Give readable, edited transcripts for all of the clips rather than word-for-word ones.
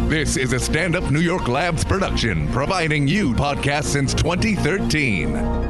This is a Stand Up New York Labs production, providing you podcasts since 2013.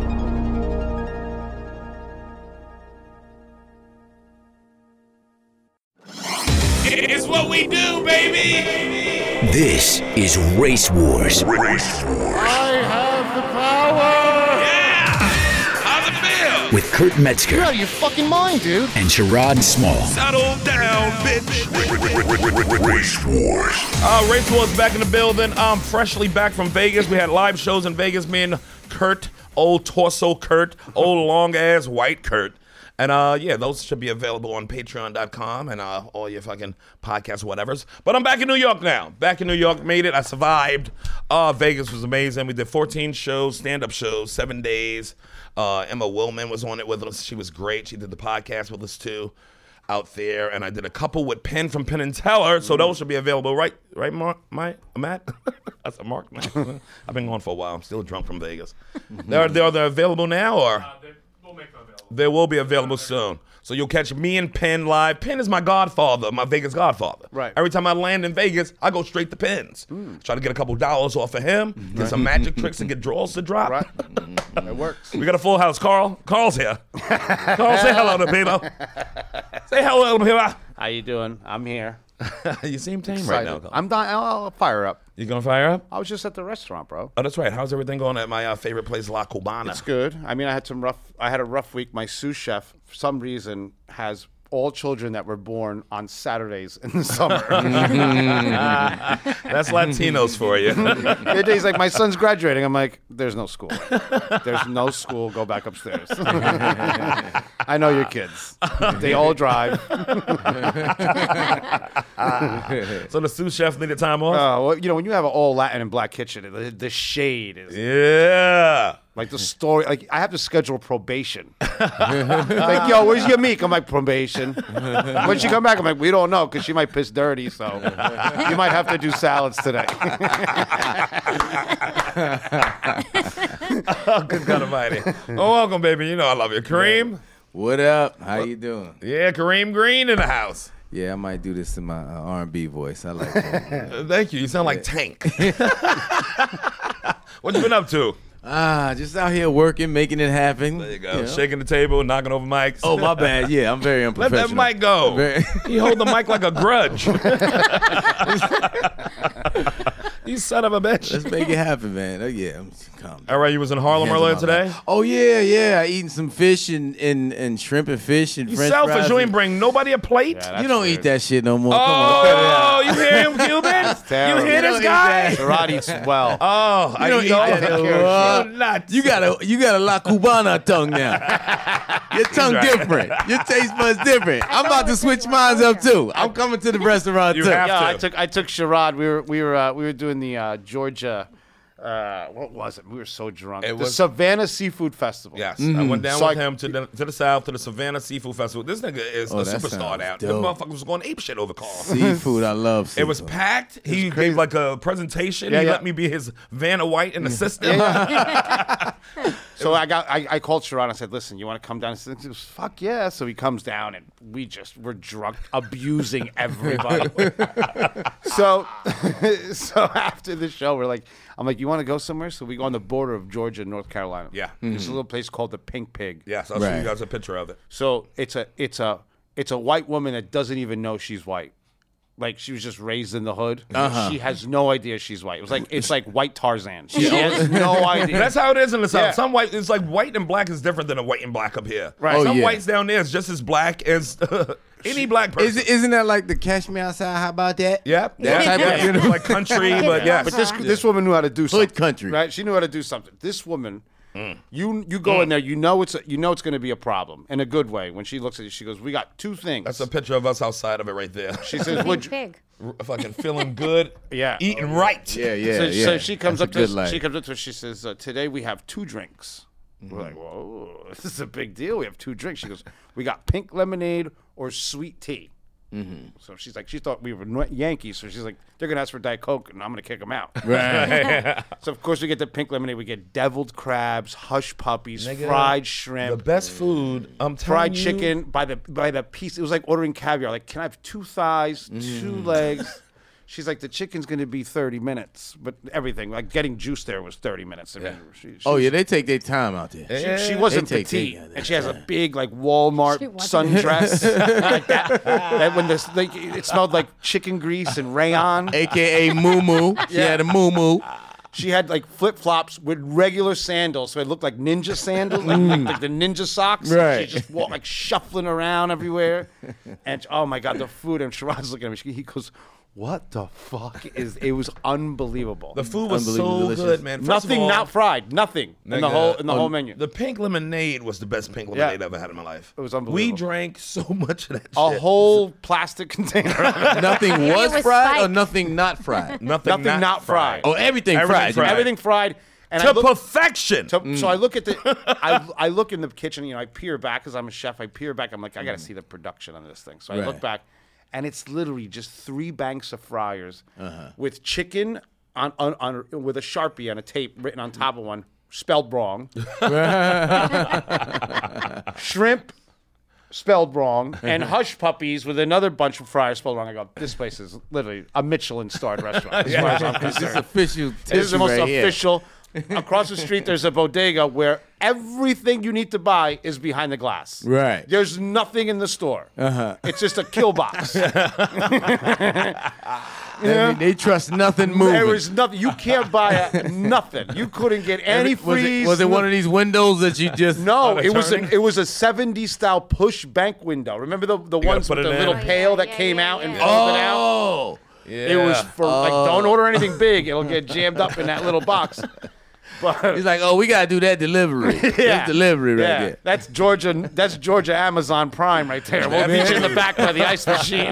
It's what we do, baby! This is Race Wars. I have the power! Yeah! How's it feel? With Kurt Metzger. You're out of your fucking mind, dude. And Sherrod Small. Settle down, bitch! Race Wars. Race Wars back in the building. I'm freshly back from Vegas. We had live shows in Vegas. Me and Kurt, old torso Kurt, old long-ass white Kurt. And, those should be available on patreon.com and all your fucking podcast whatevers. But I'm back in New York now. Back in New York, made it. I survived. Vegas was amazing. We did 14 shows, stand-up shows, 7 days. Emma Willman was on it with us. She was great. She did the podcast with us, too, out there. And I did a couple with Penn from Penn & Teller. So those should be available. Right, Mark? Matt? I said Mark, man. I've been gone for a while. I'm still drunk from Vegas. They're available now, or? They will be available soon. So you'll catch me and Penn live. Penn is my godfather, my Vegas godfather. Right. Every time I land in Vegas, I go straight to Penn's. Try to get a couple dollars off of him, get some magic tricks and get draws to drop. Right. It works. We got a full house. Carl's here. Carl, say hello to people. Say hello to people. How you doing? I'm here. You seem tame right now. I'm dying. I'll fire up. You gonna fire up? I was just at the restaurant, bro. Oh, that's right. How's everything going at my favorite place, La Cubana? It's good. I mean, I had a rough week. My sous chef, for some reason, has all children that were born on Saturdays in the summer. That's Latinos for you. He's like, my son's graduating. I'm like, there's no school. There's no school. Go back upstairs. I know your kids. They all drive. So the sous chef needed time off? Well, when you have an all Latin and black kitchen, the shade is Yeah. like the story. Like I have to schedule probation. Like, yo, where's your meek? I'm like, probation. When she come back, I'm like, we don't know because she might piss dirty. So you might have to do salads today. Oh, good God Almighty. Oh, welcome, baby. You know I love you. Kareem? What up? How you doing? Yeah, Kareem Green in the house. Yeah, I might do this in my R&B voice. I like that. Thank you. You sound like Tank. What you been up to? Just out here working, making it happen. There you go. Shaking the table, knocking over mics. Oh, my bad. Yeah, I'm very Let unprofessional. that mic go. He hold the mic like a grudge. You son of a bitch. Let's make it happen, man. Oh, yeah. I'm calm. All right, you was in Harlem Hands on earlier my today? back. Oh, yeah. I eating some fish and shrimp and fish and You French selfish. fries. You ain't bring nobody a plate? Yeah, You don't weird. eat that shit no more. Come on, cut it out. Oh, you hear him, Cuban? You terrible. hear You this don't eat guy? that. Gerard eats well. Oh, I You don't eat eat all that of no it. more. You're nuts. You got a La Cubana tongue now. Your tongue right. different. Your taste buds different. I'm about to switch mine up too. I'm coming to the restaurant You too. have Yeah, to. I took Sherrod. We were doing the Georgia. What was it? We were so drunk. It The was- Savannah Seafood Festival. Yes, I went down So with him to the south to the Savannah Seafood Festival. This nigga is a that superstar sounds now. This dope. motherfucker was going ape shit over Carl. Seafood, I love seafood. It was packed. He gave like a presentation. Yeah, he yeah. let me be his Vanna White in the system. So I called Sherrod. I said, "Listen, you want to come down?" He goes, "Fuck yeah!" So he comes down, and we're drunk, abusing everybody. so after the show, I'm like, "You want to go somewhere?" So we go on the border of Georgia and North Carolina. Yeah. There's a little place called the Pink Pig. Yes, I'll show Right. you guys a picture of it. So it's a white woman that doesn't even know she's white. Like she was just raised in the hood. She has no idea she's white. It's like white Tarzan. She has no idea. That's how it is in the south. Yeah. Some white, it's like white and black is different than a white and black up here. Right. Oh, Some yeah. whites down there is just as black as any black person. Isn't that like the Catch Me Outside? How about that? Yep. That type of, you know, like country, but yes. But this woman knew how to do something. country. Right? She knew how to do something. This woman, you go in there, you know it's going to be a problem in a good way. When she looks at you, she goes, "We got two things." That's a picture of us outside of it right there. She says, "Would you?" Pig. Fucking feeling good. Yeah. Eating right. Yeah. So she comes That's up a good to life. us. She comes up to us. She says, "Today we have 2 drinks." We're like, "Whoa, this is a big deal. We have 2 drinks." She goes, "We got pink lemonade or sweet tea." So she's like, she thought we were Yankees, so she's like, they're gonna ask for Diet Coke, and I'm gonna kick them out. Right. So of course we get the pink lemonade. We get deviled crabs, hush puppies, Nigga, fried shrimp, The best food. I'm telling fried you. chicken by the piece. It was like ordering caviar. Like, can I have 2 thighs, 2 legs? She's like, the chicken's going to be 30 minutes, but everything, like getting juice there was 30 minutes. I mean, They take their time out there. She wasn't They take petite, their and she has a time. big like Walmart She wasn't. sundress like that. And when this, like, it smelled like chicken grease and rayon. AKA Moo Moo. She had a Moo Moo. She had like flip flops with regular sandals, so it looked like ninja sandals, like the ninja socks. Right. She just walked like shuffling around everywhere, and oh my god, the food! And Shiraz's looking at me. He goes, "What the fuck is?" It was unbelievable. The food was Unbelievably so delicious. good, man. First of Nothing all, not fried. Nothing in the whole menu. The pink lemonade was the best pink lemonade I've ever had in my life. It was We unbelievable. drank so much of that A shit. whole plastic container. Nothing was was fried or spiked. nothing not fried. Nothing not fried. Oh, everything Everything fried. fried. Everything fried. And to I look, perfection. so I look at the, I look in the kitchen. You know, I peer back because I'm a chef. I peer back. I'm like, I got to see the production on this thing. So I look Right. back, and it's literally just 3 banks of fryers with chicken on with a Sharpie on a tape written on top of one, spelled wrong. Shrimp. Spelled wrong, and hush puppies with another bunch of fryers spelled wrong. I go, this place is literally a Michelin-starred restaurant, as far as I'm This is concerned. official. This is the most right here. official. Across the street, there's a bodega where everything you need to buy is behind the glass. Right. There's nothing in the store. It's just a kill box. I mean, they trust nothing moving. There was nothing. You can't buy nothing. You couldn't get any freeze. Was it one of these windows that you just? No, Oh, it was turning? it was a 70s style push bank window. Remember the ones put with it the in. little Oh, pail yeah, that yeah, came yeah, out and yeah. filled it out? Oh. It was for like, don't order anything big. It'll get jammed up in that little box. But He's like, oh, we gotta do that delivery. That's delivery right yeah, there. that's Georgia Amazon Prime right there. We'll meet you in the back by the ice machine.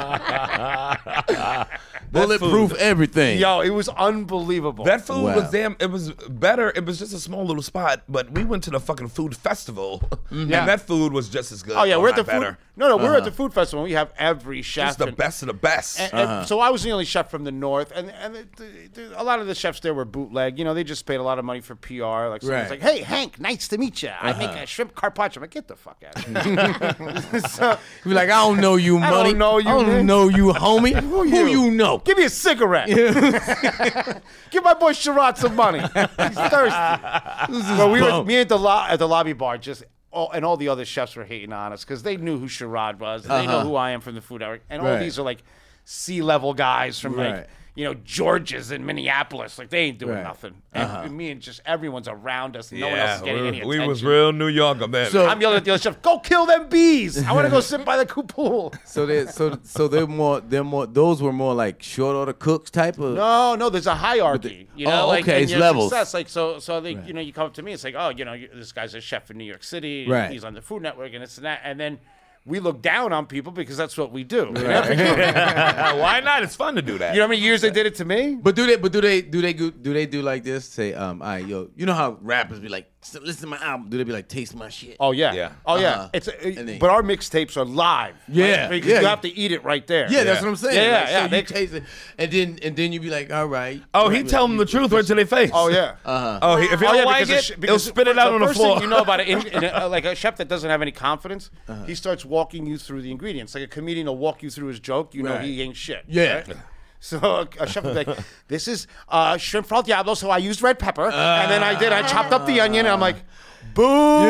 Bulletproof everything. Yo, it was unbelievable. That food Wow. was damn. It was better. It was just a small little spot, but we went to the fucking food festival, and that food was just as good. oh yeah, or we're at the not better. food. No, we're at the food festival. We have every chef. It's the and- best of the best. and so I was the only chef from the north, and a lot of the chefs there were bootleg. You know, they just paid a lot of money for PR. Like someone's Right. like, "Hey, Hank, nice to meet you. I make a shrimp carpaccio." I'm like, "Get the fuck out of here!" So, Be like, I don't know you, I money. don't know you, I don't man. know you, homie. Who you know? give me a cigarette. Give my boy Sherrod some money. He's thirsty. But we were bum. me at the lobby bar just. And all the other chefs were hating on us because they knew who Sherrod was. And they know who I am from the Food Network. And all Right. these are like C-level guys from Right. like, you know, George's in Minneapolis. Like they ain't doing Right. nothing. And me and just everyone's around us. And no one else is getting any we attention. was real New York up there. So- I'm yelling at the other chef, go kill them bees. I want to go sit by the pool. So they're more. Those were more like short order cooks type of. No, there's a hierarchy. You know, Oh, like okay, in it's your levels. success. Like so they, you know, you come up to me. It's like, oh, you know, this guy's a chef in New York City. Right. He's on the Food Network, and it's that. And then we look down on people because that's what we do. Why not? It's fun to do that. You know how many years they did it to me? But do they do like this? Say, all right, yo, you know how rappers be like, listen to my album. Do they be like, taste my shit? Oh yeah. Yeah. Oh yeah. Uh-huh. It's then- but our mixtapes are live. Yeah, right? Because yeah. you have to eat it right there. Yeah, that's what I'm saying. Yeah, Like, yeah, So they- you taste it, and then you be like, all right. Oh, he tell them the truth right to their face. Oh yeah. Oh, if you Oh, don't yeah, like because it, he'll spit it out on the first floor. thing you know about it, like a chef that doesn't have any confidence, he starts walking you through the ingredients. Like a comedian will walk you through his joke. You know Right. he ain't shit. Yeah. right? So a chef will be like, "This is shrimp fral diablo." So I used red pepper, and then I chopped up the onion, and I'm like, "Boo!"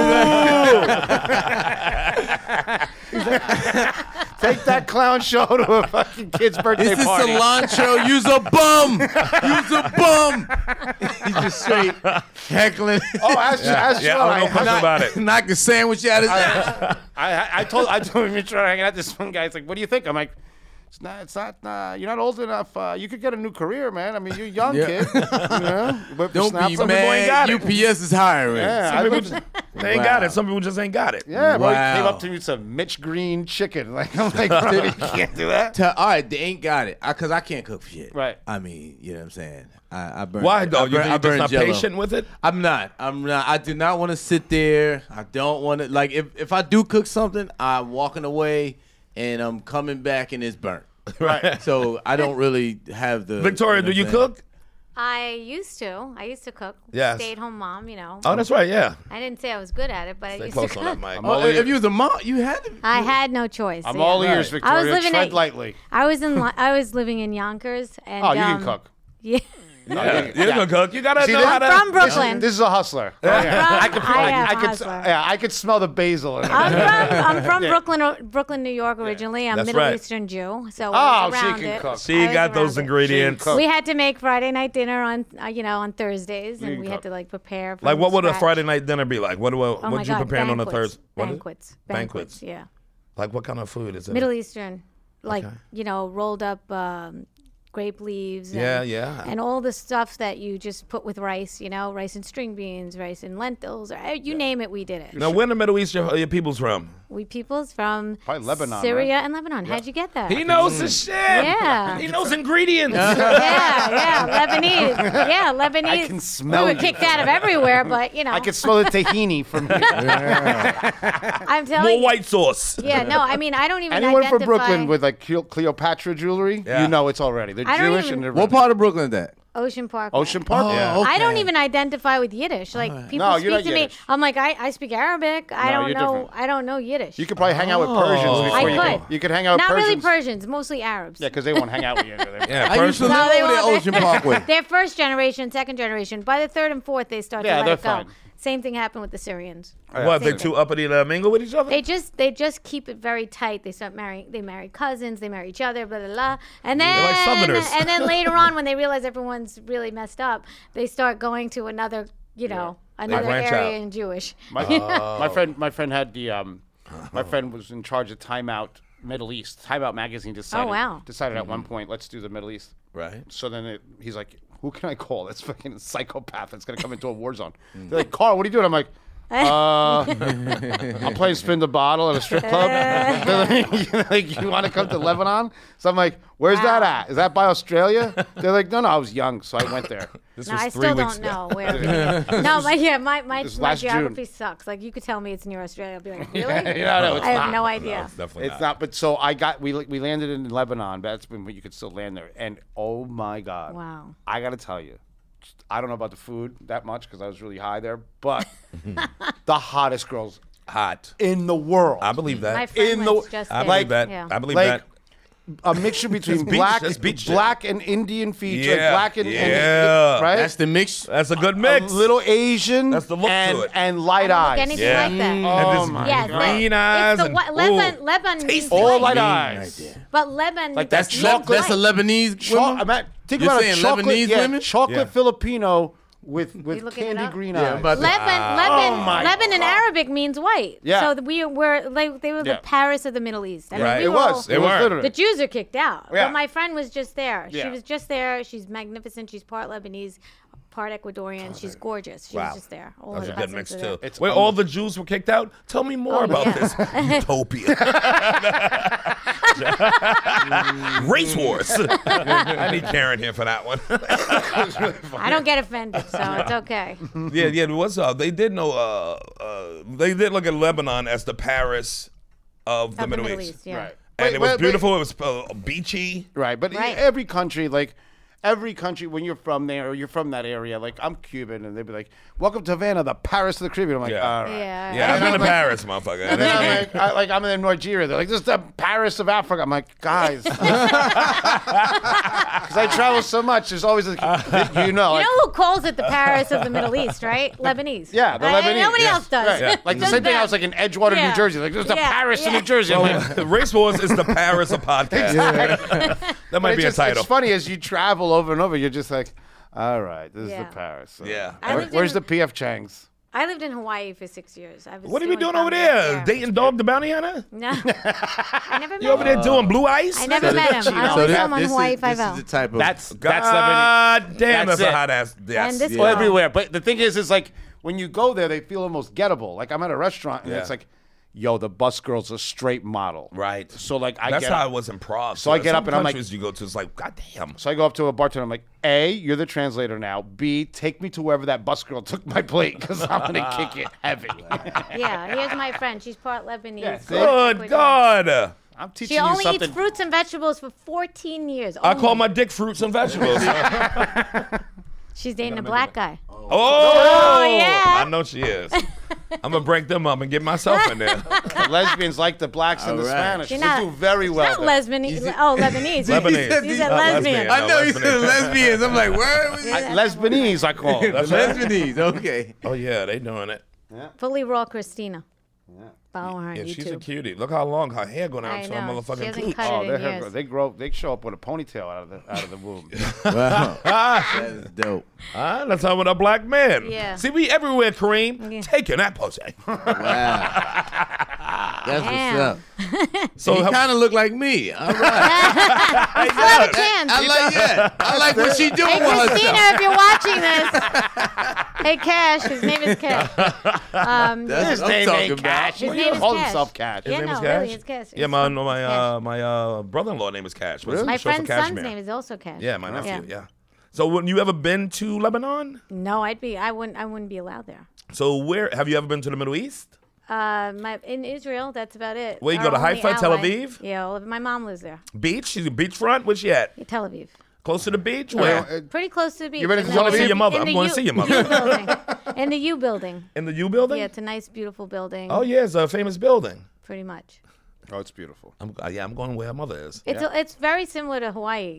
Take that clown show to a fucking kid's birthday This is party. cilantro. Use a bum. Use a bum. He's just straight heckling. Oh, ask Yeah, Sean. I don't know much about it. Knock the sandwich out his ass. I told him you're trying to hang out. This one guy's like, "What do you think?" I'm like, "It's not. You're not old enough. You could get a new career, man. I mean, you're a young Yeah. kid. You know? Whip Don't snap. be Some people ain't got mad. it. UPS is hiring. Yeah, Some I people lived- they ain't got it. Some people just ain't got it. yeah, bro. He Wow. came up to me with some Mitch Green chicken. Like, I'm like, bro, you can't do that. All right, they ain't got it because I can't cook shit. Right. I mean, you know what I'm saying. I burn. Why though? I You burn, think I you're burn just not Jell-O. patient with it? I'm not. I do not want to sit there. I don't want to. Like, if I do cook something, I'm walking away and I'm coming back and it's burnt. Right. So I don't really have the. Victoria, you know do you what I'm saying? cook? I used to cook. Yes. Stay-at-home mom, you know. Oh, that's right. Yeah. I didn't say I was good at it, but I Stay used to close on that, cook. Mike. I'm all ears. If you was a mom, you had to. I had no choice. I'm yeah. all ears, Right. Victoria. living Tread at- lightly. I was living in Yonkers, and Oh, you can cook. Yeah. Yeah. You're gonna cook. You gotta See, know this- how to. I'm from Brooklyn. This is a hustler. Yeah. I am a could, hustler. yeah, I could smell the basil. In it. I'm from Brooklyn, New York originally. I'm That's Middle right. Eastern Jew, so Oh, I was she around can it. cook. She I was got those around it. ingredients. She can cook. We had to make Friday night dinner on Thursdays, You and can we had cook. to like prepare. From Like, what would a scratch. Friday night dinner be like? What Oh my would you God, prepare on a banquets. Thursday? What is it? Banquets. Banquets. Yeah. Like, what kind of food is it? Middle Eastern, like Okay. rolled up grape leaves. And, Yeah, yeah. And all the stuff that you just put with rice, rice and string beans, rice and lentils, or you name it, we did it. Now, where in the Middle East your people's from? We people's from Probably Lebanon, Syria right? and Lebanon. How'd you get that? He knows the shit. Yeah. He knows ingredients. yeah, Lebanese. Yeah, Lebanese. I can smell We you. were kicked out of everywhere, but I could smell the tahini from here. I'm telling More you. white sauce. Yeah, no, I mean, I don't even Anyone identify. from Brooklyn with like Cleopatra jewelry, Yeah. you know it's already. They're I don't Jewish even- and they're What part of Brooklyn is that? Ocean Park. Ocean Park. Yeah. I don't Okay. even identify with Yiddish. Like people No, you're speak not to me. Yiddish. I'm like, I speak Arabic. I No, don't you're know. different. I don't know Yiddish. You could probably hang out with Persians before I you could. You could hang out with Not Persians. really Persians, mostly Arabs. Yeah, because they won't hang out with you. Yeah, I used to Persian. No, live they over there, won't. Ocean Parkway. They're first generation, second generation. By the third and fourth, they start Yeah, to let it they're go. fine. Same thing happened with the Syrians. What, they Same too uppity to mingle with each other? They just keep it very tight. They start marrying. They marry cousins. They marry each other. Blah blah blah. And then They're like Southerners. and then later on, when they realize everyone's really messed up, they start going to another, another branch area out. in Jewish. My friend had the my friend was in charge of Time Out Middle East. Time Out magazine decided wow. decided at one point, let's do the Middle East. Right. So then he's like, who can I call? That's fucking psychopath that's gonna come into a war zone. They're like, Carl, what are you doing? I'm like, I'm playing spin the bottle at a strip club. They're like, you want to come to Lebanon? So I'm like, where's that at? Is that by Australia? They're like, no, I was young, so I went there. This No, was I 3 still weeks don't ago. know where. No, my This my last June. geography sucks. Like you could tell me it's near Australia, I'll be like, really? No, it's I have not. no idea. Definitely It's not. But so we landed in Lebanon. That's when you could still land there. And oh my God. Wow. I got to tell you, I don't know about the food that much because I was really high there, but the hottest girls Hot. in the world. I believe that. My friend In the- went just I there. believe that. Yeah. I believe like that. a mixture between That's beach- black, that's beach black and Indian feature, Yeah, black and yeah. right. That's the mix. That's a good a mix. little Asian. That's the look to and, it. and light I don't look eyes. anything Yeah. like that. And Oh this my Yes, God. green it's eyes. the and, Lebanon means tasty. All white. light eyes. But Lebanon, Like That's means chocolate- that's a white. Lebanese woman. Think You're about saying a chocolate, Lebanese women? chocolate Yeah. Filipino with looking it candy up? green Yeah, eyes. but Lebanon in Arabic means white. Yeah. So we were like they were Yeah. the Paris of the Middle East. I mean, Right. we It were was. all- They It was were. literally. The Jews are kicked out. Yeah. But my friend was just there. She Yeah. was just there. She's magnificent. She's part Lebanese, part Ecuadorian. She's gorgeous. She Wow. was just there. All That's her a good cousins mix are too. there. Where all the Jews were kicked out? Tell me more about yeah. this utopia. Race wars. I need Karen here for that one. I don't get offended, so it's okay. yeah. What's up? They did know. They did look at Lebanon as the Paris of the Of Middle East. yeah. Right. And But- it was but- beautiful. It was beachy. Right, but Right. every country, when you're from there or you're from that area, like I'm Cuban, and they'd be like, "Welcome to Havana, the Paris of the Caribbean." I'm like, Yeah. "All right." Yeah. Yeah, I've been to Paris, motherfucker. And then I'm in Nigeria. They're like, "This is the Paris of Africa." I'm like, "Guys," because I travel so much. There's always, You know who calls it the Paris of the Middle East, right? Lebanese. yeah, the Right? Lebanese. Nobody yes. else does. Right. Like the Just same thing. I them. was like in Edgewater, Yeah. New Jersey. Like, there's the Yeah, Paris of yeah. New Jersey. I'm like, Race Wars is the Paris of podcast. That might It's be a just- title. It's funny as you travel over and over, you're just like, all right, this is Yeah. the Paris. So Yeah. I lived Where's in- the PF Chang's? I lived in Hawaii for 6 years. I was What are we doing over comedy there? Dating Dog the Bounty Hunter? No. I never met You over there doing blue ice? I never met him. I So only this, saw him on this Hawaii is, this is the Five-0. type of That's Lebanese. God damn, That's that's a it. hot ass. Yes. And this Yeah. girl- Everywhere. But the thing is like when you go there, they feel almost gettable. Like I'm at a restaurant and Yeah. it's like, yo, the bus girl's a straight model. Right. So like I That's get how up, it was in Prague. So I get Some up and I'm like- countries you go to, it's like, God damn. so I go up to a bartender. I'm like, A, you're the translator now. B, take me to wherever that bus girl took my plate because I'm gonna kick it heavy. Yeah, here's my friend. She's part Lebanese. Yeah, see? Good God. I'm teaching She you only something. eats fruits and vegetables for 14 years. I call only. my dick fruits and vegetables. She's dating a black guy. Oh, yeah. I know she is. I'm gonna break them up and get myself in there. The lesbians like the blacks and the All right. Spanish. She's They not- do very well. Not there. lesbian. Oh, Lebanese. Lebanese. She's a Not lesbian. I know you lesbian. said lesbians. I'm like, where was it? Lesbanese, I call them. The lesbianese. Okay. Oh yeah, they doing it. Fully raw Christina. Follow her on Yeah, YouTube. she's a cutie. Look how long her hair going I out to her know. She motherfucking hasn't cooch. cut Oh, it in years. they show up with a ponytail out of the womb. Wow. That is dope. That's how with a black man. Yeah. See, we everywhere, Kareem. Yeah. Taking that pussy. Wow. That's Damn. what's up. So He how- kind of look like me. All right. I still have a chance. I like what she doing Hey, with Christina, herself. if you're watching this. Hey, Cash. His name is Cash. That's His what I'm name talking ain't about. Cash. His He name is calls Cash. himself Cash. Yeah, name no, is really, Cash? it's Cash. Yeah, It's my Cash. my brother-in-law name is Cash. Was My short for friend's son's Cashmere. name is also Cash. Yeah, my nephew. Yeah. So, when you ever been to Lebanon? No, I wouldn't be allowed there. So, where have you ever been to the Middle East? In Israel, that's about it. Where you Our go to only Haifa, Tel ally. Aviv? Yeah, well, my mom lives there. Beach? She's a beachfront. Where's she at? Yeah, Tel Aviv. Close to the beach? Where? Pretty close to the beach. You ready And to then go to in see the- your mother? in I'm the going U- to see your mother. U building. In the U building. In the U building? Yeah, it's a nice, beautiful building. Oh yeah, it's a famous building. Pretty much. Oh, it's beautiful. I'm going where her mother is. It's very similar to Hawaii.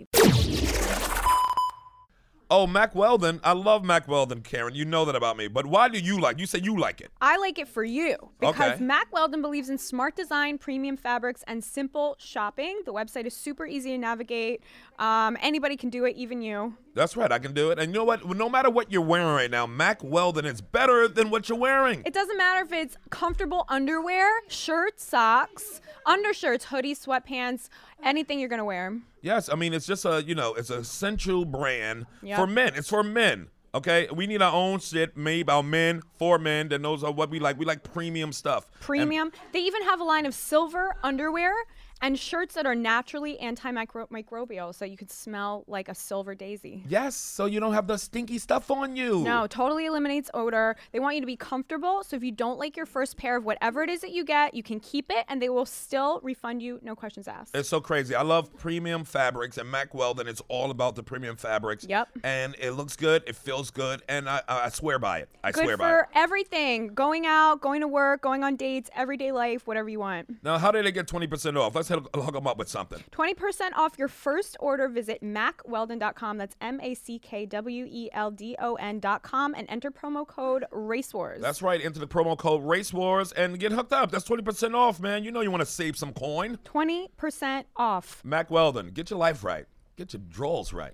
Oh, Mack Weldon. I love Mack Weldon, Karen. You know that about me. But why do you like? You say you like it. I like it for you because Okay. Mack Weldon believes in smart design, premium fabrics, and simple shopping. The website is super easy to navigate. Anybody can do it, even you. That's right. I can do it. And you know what? No matter what you're wearing right now, Mack Weldon is better than what you're wearing. It doesn't matter if it's comfortable underwear, shirts, socks, undershirts, hoodies, sweatpants, anything you're gonna wear. Yes, I mean it's just it's a sensual brand Yep. for men. It's for men. Okay, we need our own shit made by men for men that knows what we like. We like premium stuff. Premium. They even have a line of silver underwear and shirts that are naturally antimicrobial, so you could smell like a silver daisy. Yes, so you don't have the stinky stuff on you. No, totally eliminates odor. They want you to be comfortable, so if you don't like your first pair of whatever it is that you get, you can keep it, and they will still refund you, no questions asked. It's so crazy. I love premium fabrics, and Mack Weldon is all about the premium fabrics. Yep. And it looks good, it feels good, and I swear by it. I Good swear by it. for everything. Going out, going to work, going on dates, everyday life, whatever you want. Now, how did they get 20% off? Let's hook them up with something. 20% off your first order. Visit MackWeldon.com. That's MackWeldon.com and enter promo code RaceWars. That's right. Enter the promo code RaceWars and get hooked up. That's 20% off, man. You know you want to save some coin. 20% off. Mack Weldon, get your life right. Get your drawers right.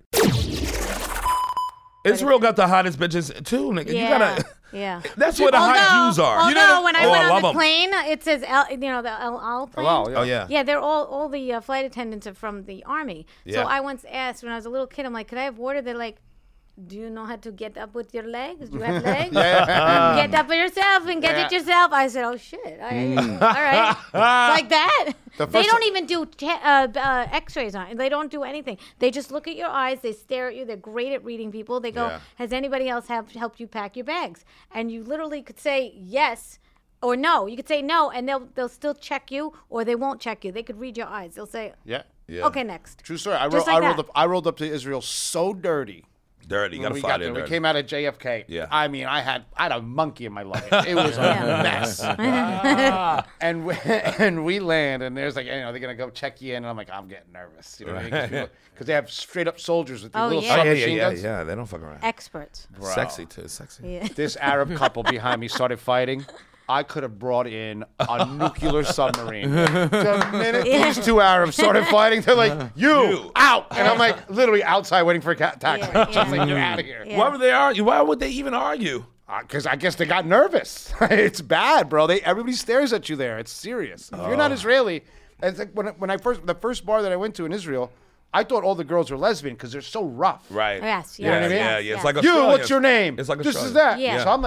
Israel got the hottest bitches too, nigga. Yeah. You gotta. Yeah. That's where the hot Jews are. Although when I went love on the 'em. plane, it says the El Al plane. wow, yeah. Oh yeah. Yeah, they're all the flight attendants are from the army. Yeah. So I once asked when I was a little kid, I'm like, could I have water? They're like, do you know how to get up with your legs? Do you have legs? Get up for yourself and get it yourself. I said, oh shit. All right. It's like that. They first don't even do x-rays on it. They don't do anything. They just look at your eyes. They stare at you. They're great at reading people. They go, Yeah. has anybody else helped you pack your bags? And you literally could say yes or no. You could say no, and they'll still check you, or they won't check you. They could read your eyes. They'll say, Yeah. Yeah. okay, next. True story. Just like that. I rolled up to Israel so dirty. Dirty. You When gotta we fly got there there, we dirty. came out of JFK. Yeah. I mean, I had a monkey in my luggage. It was a Yeah. mess. and we land, and there's like, they're gonna go check you in, and I'm like, I'm getting nervous, you know, because they have straight up soldiers with these Oh, little yeah. submachine guns. Yeah. They don't fuck around. Experts. Sexy too. Sexy. Yeah. This Arab couple behind me started fighting. I could have brought in a nuclear submarine. The minute these two Arabs started fighting, they're like, you out. And I'm like, literally outside waiting for a taxi. Yeah, Just like, yeah. you're out of here. Yeah. Why would they argue? Why would they even argue? Because I guess they got nervous. It's bad, bro. Everybody stares at you there. It's serious. If you're not Israeli, it's like the first bar that I went to in Israel, I thought all the girls were lesbian because they're so rough. Right. Yes, Yeah. yes, Yeah. yes, Yeah. yes. It's like You, Australians. what's your name? It's like this is Australians. that. Yeah. So I'm like,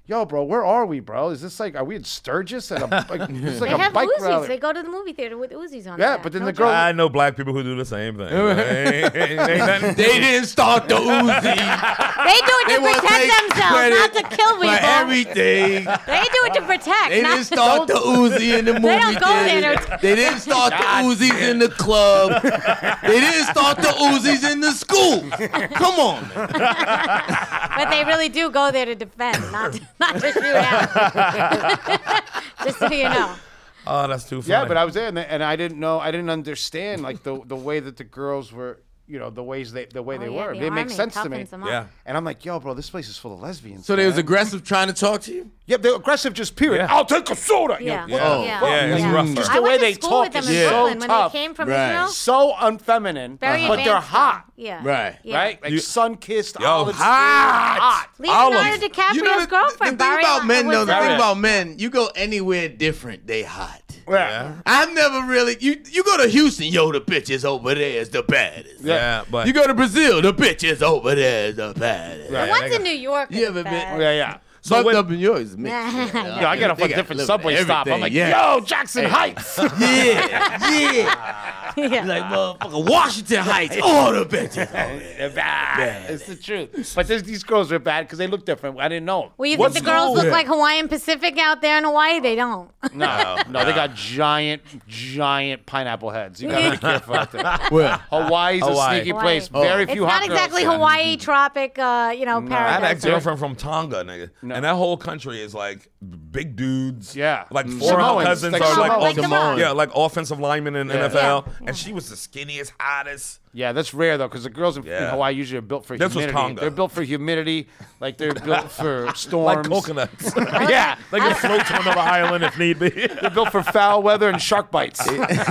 yo, bro, where are we, bro? Is this like, are we in Sturgis at a like, it's like They a have bike Uzis. rally? They go to the movie theater with Uzis on. Yeah, the but then back. the girl- I know black people who do the same thing. Ain't nothing- They didn't start the Uzi. They do it to wanna protect take themselves, credit not to kill people. for everything. They do it to protect. They not didn't to start the Uzi in the movie don't go there theater. They didn't start the Uzis in the club. They didn't start the Uzis in the school. Come on, man. But they really do go there to defend, not to shoot out. Just so you know. Oh, that's too funny. Yeah, but I was there and I didn't know, I didn't understand like the way that the girls were, you know, the way they Oh, yeah, were. the They make army sense to me. toughens them up. Yeah. And I'm like, yo, bro, this place is full of lesbians. So they was man. aggressive trying to talk to you? Yeah, they're aggressive just period. Yeah. I'll take a soda. Yeah. Yo, Yeah. Yeah. Yeah, it's Yeah. rougher. Just I the way went to they school talk with them is in so Brooklyn when tough. they came from Right. Israel. So unfeminine, Very but they're advanced, hot. Yeah. Right. Yeah. Right? Like You- sun-kissed, Yo, olive skin, hot. hot. Leonardo Olive. DiCaprio's You know the girlfriend, thing Barry about men, was though, the there. thing about men, you go anywhere different, they hot. Yeah. I've never really, you go to Houston, yo, the bitches over there is the baddest. Yeah, but You go to Brazil, the bitches over there is the baddest. The ones in New York. You are ever been- bad. Yeah. So when- up in yours, man. Yo, I get off They a got different little subway stop. I'm like, everything, yeah. yo, Jackson Heights. yeah. Yeah. Like motherfucker, Washington Heights, all the bitches. They're bad. It's the truth. But these girls are bad because they look different. I didn't know them. Well, you What's think the girls the- look like Hawaiian Pacific out there in Hawaii? They don't. No, they got giant pineapple heads. You gotta be careful out there. Well, Hawaii's Hawaii. a sneaky Hawaii. place. Very It's few hot not exactly girls. Hawaii tropic, I had an paradise. ex-girlfriend from Tonga, nigga. And that whole country is like big dudes. Yeah. Like four of her Samoans, cousins like are like, Samoans. Like the Samoans. yeah, like offensive linemen in Yeah. NFL. Yeah. And she was the skinniest, hottest. Yeah, that's rare though, because the girls in Yeah. Hawaii usually are built for This was humidity. Tonga. They're built for humidity, like they're built for Like storms. coconuts. Yeah, They can float to another island if need be. they're built for foul weather and shark bites.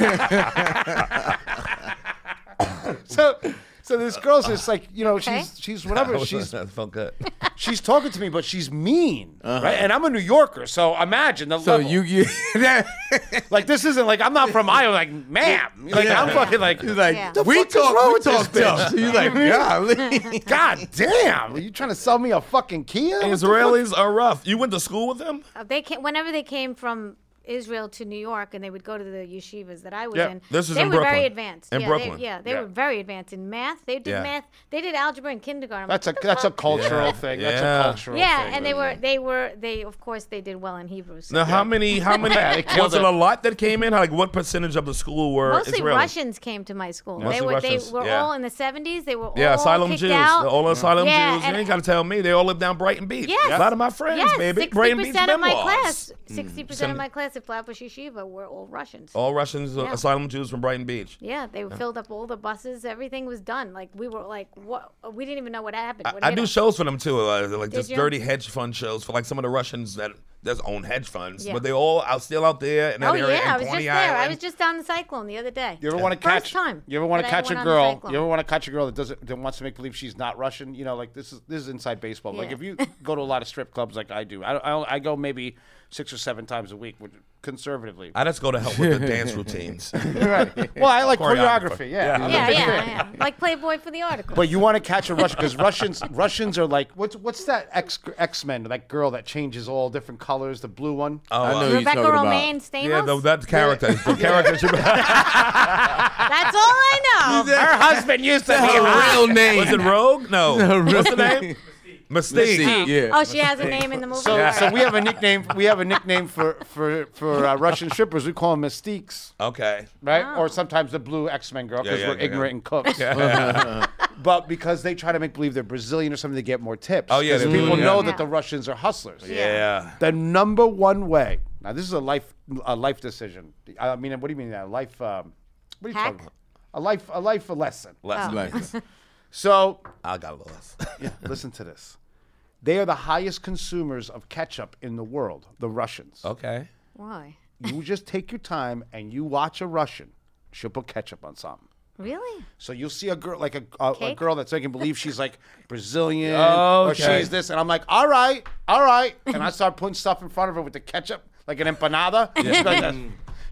So this girl's just like, you know, Okay. she's whatever. That felt good. She's talking to me, but she's mean, right? And I'm a New Yorker, so imagine the so level. you Like this isn't like I'm not from Iowa. Like, ma'am, like I'm fucking like, He's like, Yeah. we fuck is wrong with talk this tough. So you like, golly. God damn, are you trying to sell me a fucking Kia? What the fuck? Israelis are rough. You went to school with them? They came, whenever they came from Israel to New York, and they would go to the yeshivas that I was Yeah. in. This is they in were very Brooklyn. advanced. In yeah, Brooklyn. They were very advanced in math. They did Yeah. math. They did algebra in kindergarten. I'm That's like, a what the that's a fuck? cultural thing. That's Yeah. a cultural Yeah, thing. and they of course they did well in Hebrew. So. Now, how many, they killed was it it. a lot that came in? Like, what percentage of the school were Mostly Israeli? Russians came to my school. Mostly they Russians, were yeah. all in the 70s. They were Yeah, all asylum kicked Jews. out. All asylum Yeah, Jews. You and- ain't got to tell me. They all live down Brighton Beach. Yes. A lot of my friends, Yes, baby. 60% Brighton Beach of my memoirs. class, 60% of my class at Flatbush Yeshiva were all Russians. All Russians, Yeah. asylum Jews from Brighton Beach. Yeah, they filled up all the buses. Everything was done. Like we were like, what? We didn't even know what happened. What I hit do us. shows for them too, like Did just you? dirty hedge fund shows for like some of the Russians that own hedge funds, Yeah. but they all out still out there in that Oh area. yeah, I in was just Coney there. I Island. was just on the Cyclone the other day. You ever want to First catch? time You ever want to that I catch a went on the girl? Cyclone. You ever want to catch a girl that wants to make believe she's not Russian? You know, like this is inside baseball. Like Yeah. if you go to a lot of strip clubs, like I do, I go maybe 6 or 7 times a week, conservatively. I just go to help with the dance routines. Right. Well, I like Choreographer. choreography. Yeah. I'm a Yeah, big yeah, fan. yeah. Like Playboy for the article. But you want to catch a Russian because Russians are like what's that X-Men, that girl that changes all different colors, the blue one? Oh, I know you're Rebecca talking Romaine about. Stamos. yeah, that character. The character should be. That's all I know. Her husband used to be Her real name. Was it Rogue? No. What's the name? Mystique. Mystique, yeah. Oh, she has a name in the movie. So, All right. so we have a nickname. We have a nickname for Russian strippers. We call them Mystiques, Okay. right? Oh. Or sometimes the blue X-Men girl because Yeah, we're yeah, ignorant and cooks. But because they try to make believe they're Brazilian or something, they get more tips. Oh, yeah, 'Cause they people do, know yeah. that the Russians are hustlers. Yeah. The number one way. Now this is a life decision. I mean, what do you mean that life? What are you Hack? talking about? A life lesson. Let's Like, So I got lost. listen to this. They are the highest consumers of ketchup in the world, the Russians. Okay. Why? You just take your time and you watch a Russian. She'll put ketchup on something. Really? So you'll see a girl like a Cake? girl that's making believe she's like Brazilian Oh, or okay. she's this, and I'm like, all right, and I start putting stuff in front of her with the ketchup, like an empanada. She's like,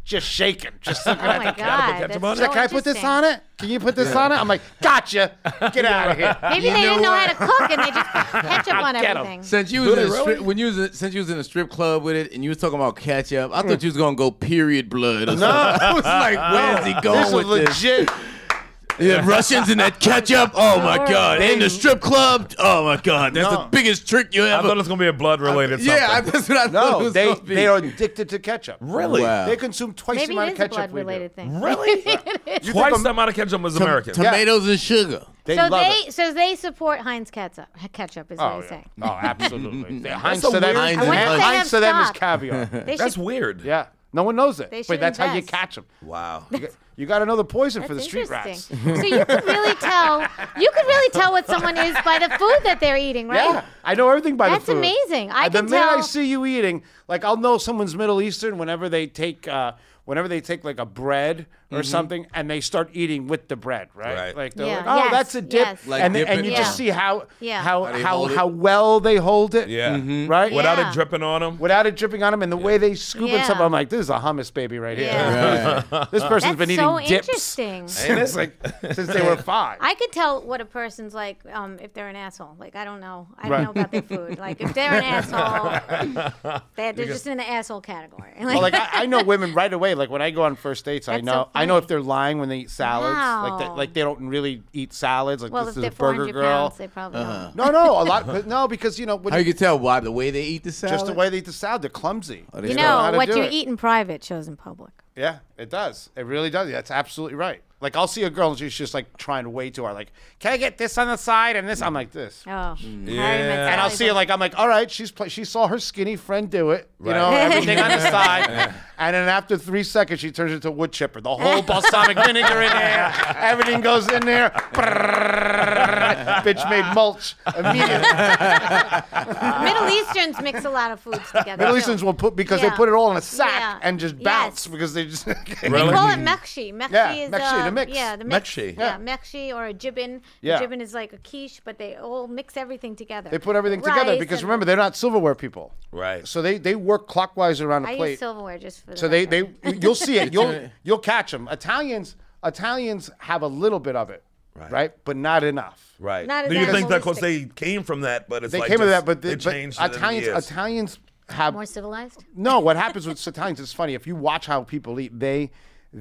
just shaking, just looking Oh at my the God. ketchup that's on it? She's like, so can I put this interesting. on it? Can you put this on it? I'm like, gotcha. Get out of here. Maybe they didn't know how to cook and they just put ketchup on Get 'em. everything. Since you was in a strip, since you was in a strip club with it and you was talking about ketchup, I thought you was gonna go period blood or something. I was like, where's he going This is with this? legit. Yeah, Russians and that ketchup. Oh my God! In the strip club. Oh my God! That's the biggest trick you I ever. thought it was gonna be a blood-related something. Yeah, that's what I thought it No, was they gonna be. they are addicted to ketchup. Really? Wow. They consume twice Maybe the amount it of is a ketchup we do. blood-related thing. Really? You Twice think the amount of ketchup was American. Tomatoes and sugar. They So love it. they support Heinz ketchup. Ketchup is what Oh, you're yeah. saying. Oh, absolutely. Heinz so to them, weird. I wonder if they have Heinz to them is stock. caviar. They That's should, weird. Yeah, no one knows it, They but should that's how you invest. catch them. Wow. You got to know the poison for the That's street interesting. rats. So you could really tell. You could really tell what someone is by the food that they're eating, right? Yeah, I know everything by That's the food. amazing. I The can minute I tell- see you eating, like I'll know someone's Middle Eastern whenever they take like a bread or something and they start eating with the bread, right? Right. Like they're Yeah. like, oh, Yes, that's a dip, yes. Like and dip it. you Yeah. just see how Yeah. they hold it. how well they hold it, Yeah. right? Without Yeah. it dripping on them. Without it dripping on them, and the way they scoop and stuff, Yeah. I'm like, this is a hummus baby right here. Yeah. This person's been That's eating so dips interesting. since they were 5. I could tell what a person's like if they're an asshole. Like I don't know. I Right. don't know about their food. Like if they're an asshole, they're just in the asshole category. Well, like I know women right away. Like when I go on first dates, I That's know so I know funny. if they're lying when they eat salads. Wow. Like they don't really eat salads. Like well, this if is they're a burger 400 girl. pounds, they probably don't. No, a lot. But no, because you know when How you can tell why the way they eat the salad? just the way they eat the salad, they're clumsy. they You They don't know how know to what do you it. eat in private shows in public. Yeah, it does. It really does. That's absolutely right. Like I'll see a girl and she's just like trying way too hard. Like, can I get this on the side and this? I'm like this. Oh, Yeah. And I'll see her like I'm like, all right, she saw her skinny friend do it, you know, everything on the side, and then after 3 seconds she turns into a wood chipper. The whole balsamic vinegar in there, everything goes in there. Bitch made mulch immediately. Middle Easterns mix a lot of foods together. Middle too. Easterns will put because Yeah. they put it all in a sack Yeah. and just bounce Yes. because they just. They Really? call it mekshi. Mekshi Yeah, is mekshi, the mix. Yeah, the mix. Mekshi. Yeah, Yeah. mekshi or a jibbin. Yeah. Jibbin is like a quiche, but they all mix everything together. They put everything together Rice because and- remember they're not silverware people, Right. so they work clockwise around the I plate. use silverware just for. So the they record. you'll see it. You'll catch them. Italians have a little bit of it, right? But not enough. Right. Not Do you think that because animalistic. they came from that, but it's They like came to just- that, but they changed it in the years. Italians have more civilized. no. What happens with Italians is funny. If you watch how people eat, they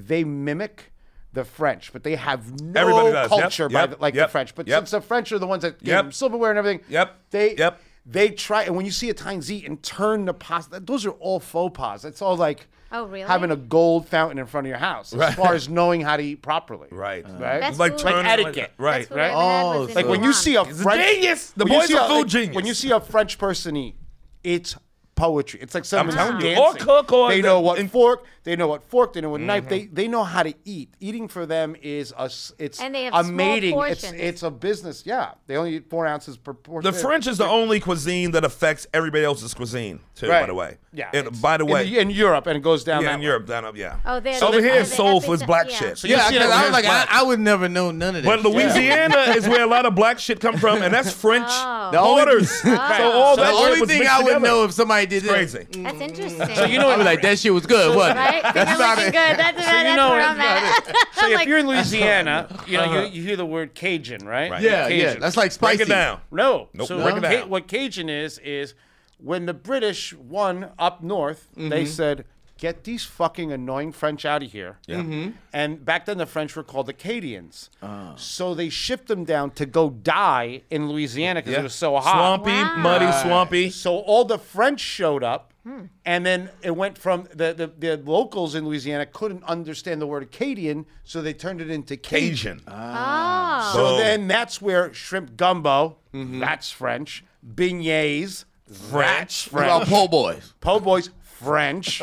mimic the French, but they have no Everybody does. Yep, culture yep, like yep, the French. But yep. since the French are the ones that gave Yep. them silverware and everything, Yep, they yep. they try. And when you see Italians eat and turn the pasta, those are all faux pas. It's all like Oh, really? having a gold fountain in front of your house, as far as knowing how to eat properly. Right. Right. That's Like food. turning etiquette. Right. That's what Right. I had Oh, was in Like when you Milan. see a He's a French genius. The when you boy's see a food genius. When you see a French person eat, it's poetry. It's like someone's telling you, dancing. or cook, or they the- know what in- fork. They know what fork. They know what knife. They know how to eat. Eating for them is it's And they have a small mating. portions. It's a business. Yeah, they only eat 4 ounces per portion. The French is the only cuisine that affects everybody else's cuisine, too, Right. by the way. Yeah. And it's- by the way, in Europe, and it goes down. yeah, that in way. Europe, down up, yeah. Oh, they're Over the- here, are it's they soul for epicent- black yeah. shit. So you Yeah, see it because over I here was like, is black. I would never know none of that. But Louisiana is where a lot of black shit come from, and that's French Oh. The only- orders. So all the that shit only was thing mixed I would together. know if somebody did this, Crazy. That's interesting. So you know, I was like, that shit was good, wasn't it? right? That's about looking it. good. That's, you that's know where it. I'm at. So I'm if like, you're in Louisiana, you know you hear the word Cajun, right? Right. Yeah, Cajun. yeah, that's like spicy. Break it down. No. Nope. So Break it down. what Cajun is when the British won up north, they said, get these fucking annoying French out of here. Yeah. And back then the French were called Acadians. So they shipped them down to go die in Louisiana because Yeah. it was so hot. Swampy, Wow. muddy, swampy. So all the French showed up, and then it went from the locals in Louisiana couldn't understand the word Acadian, so they turned it into Cajun. Cajun. oh. So Boom. then that's where shrimp gumbo, that's French. Beignets, that's What about French. po' boys? Po' boys, French.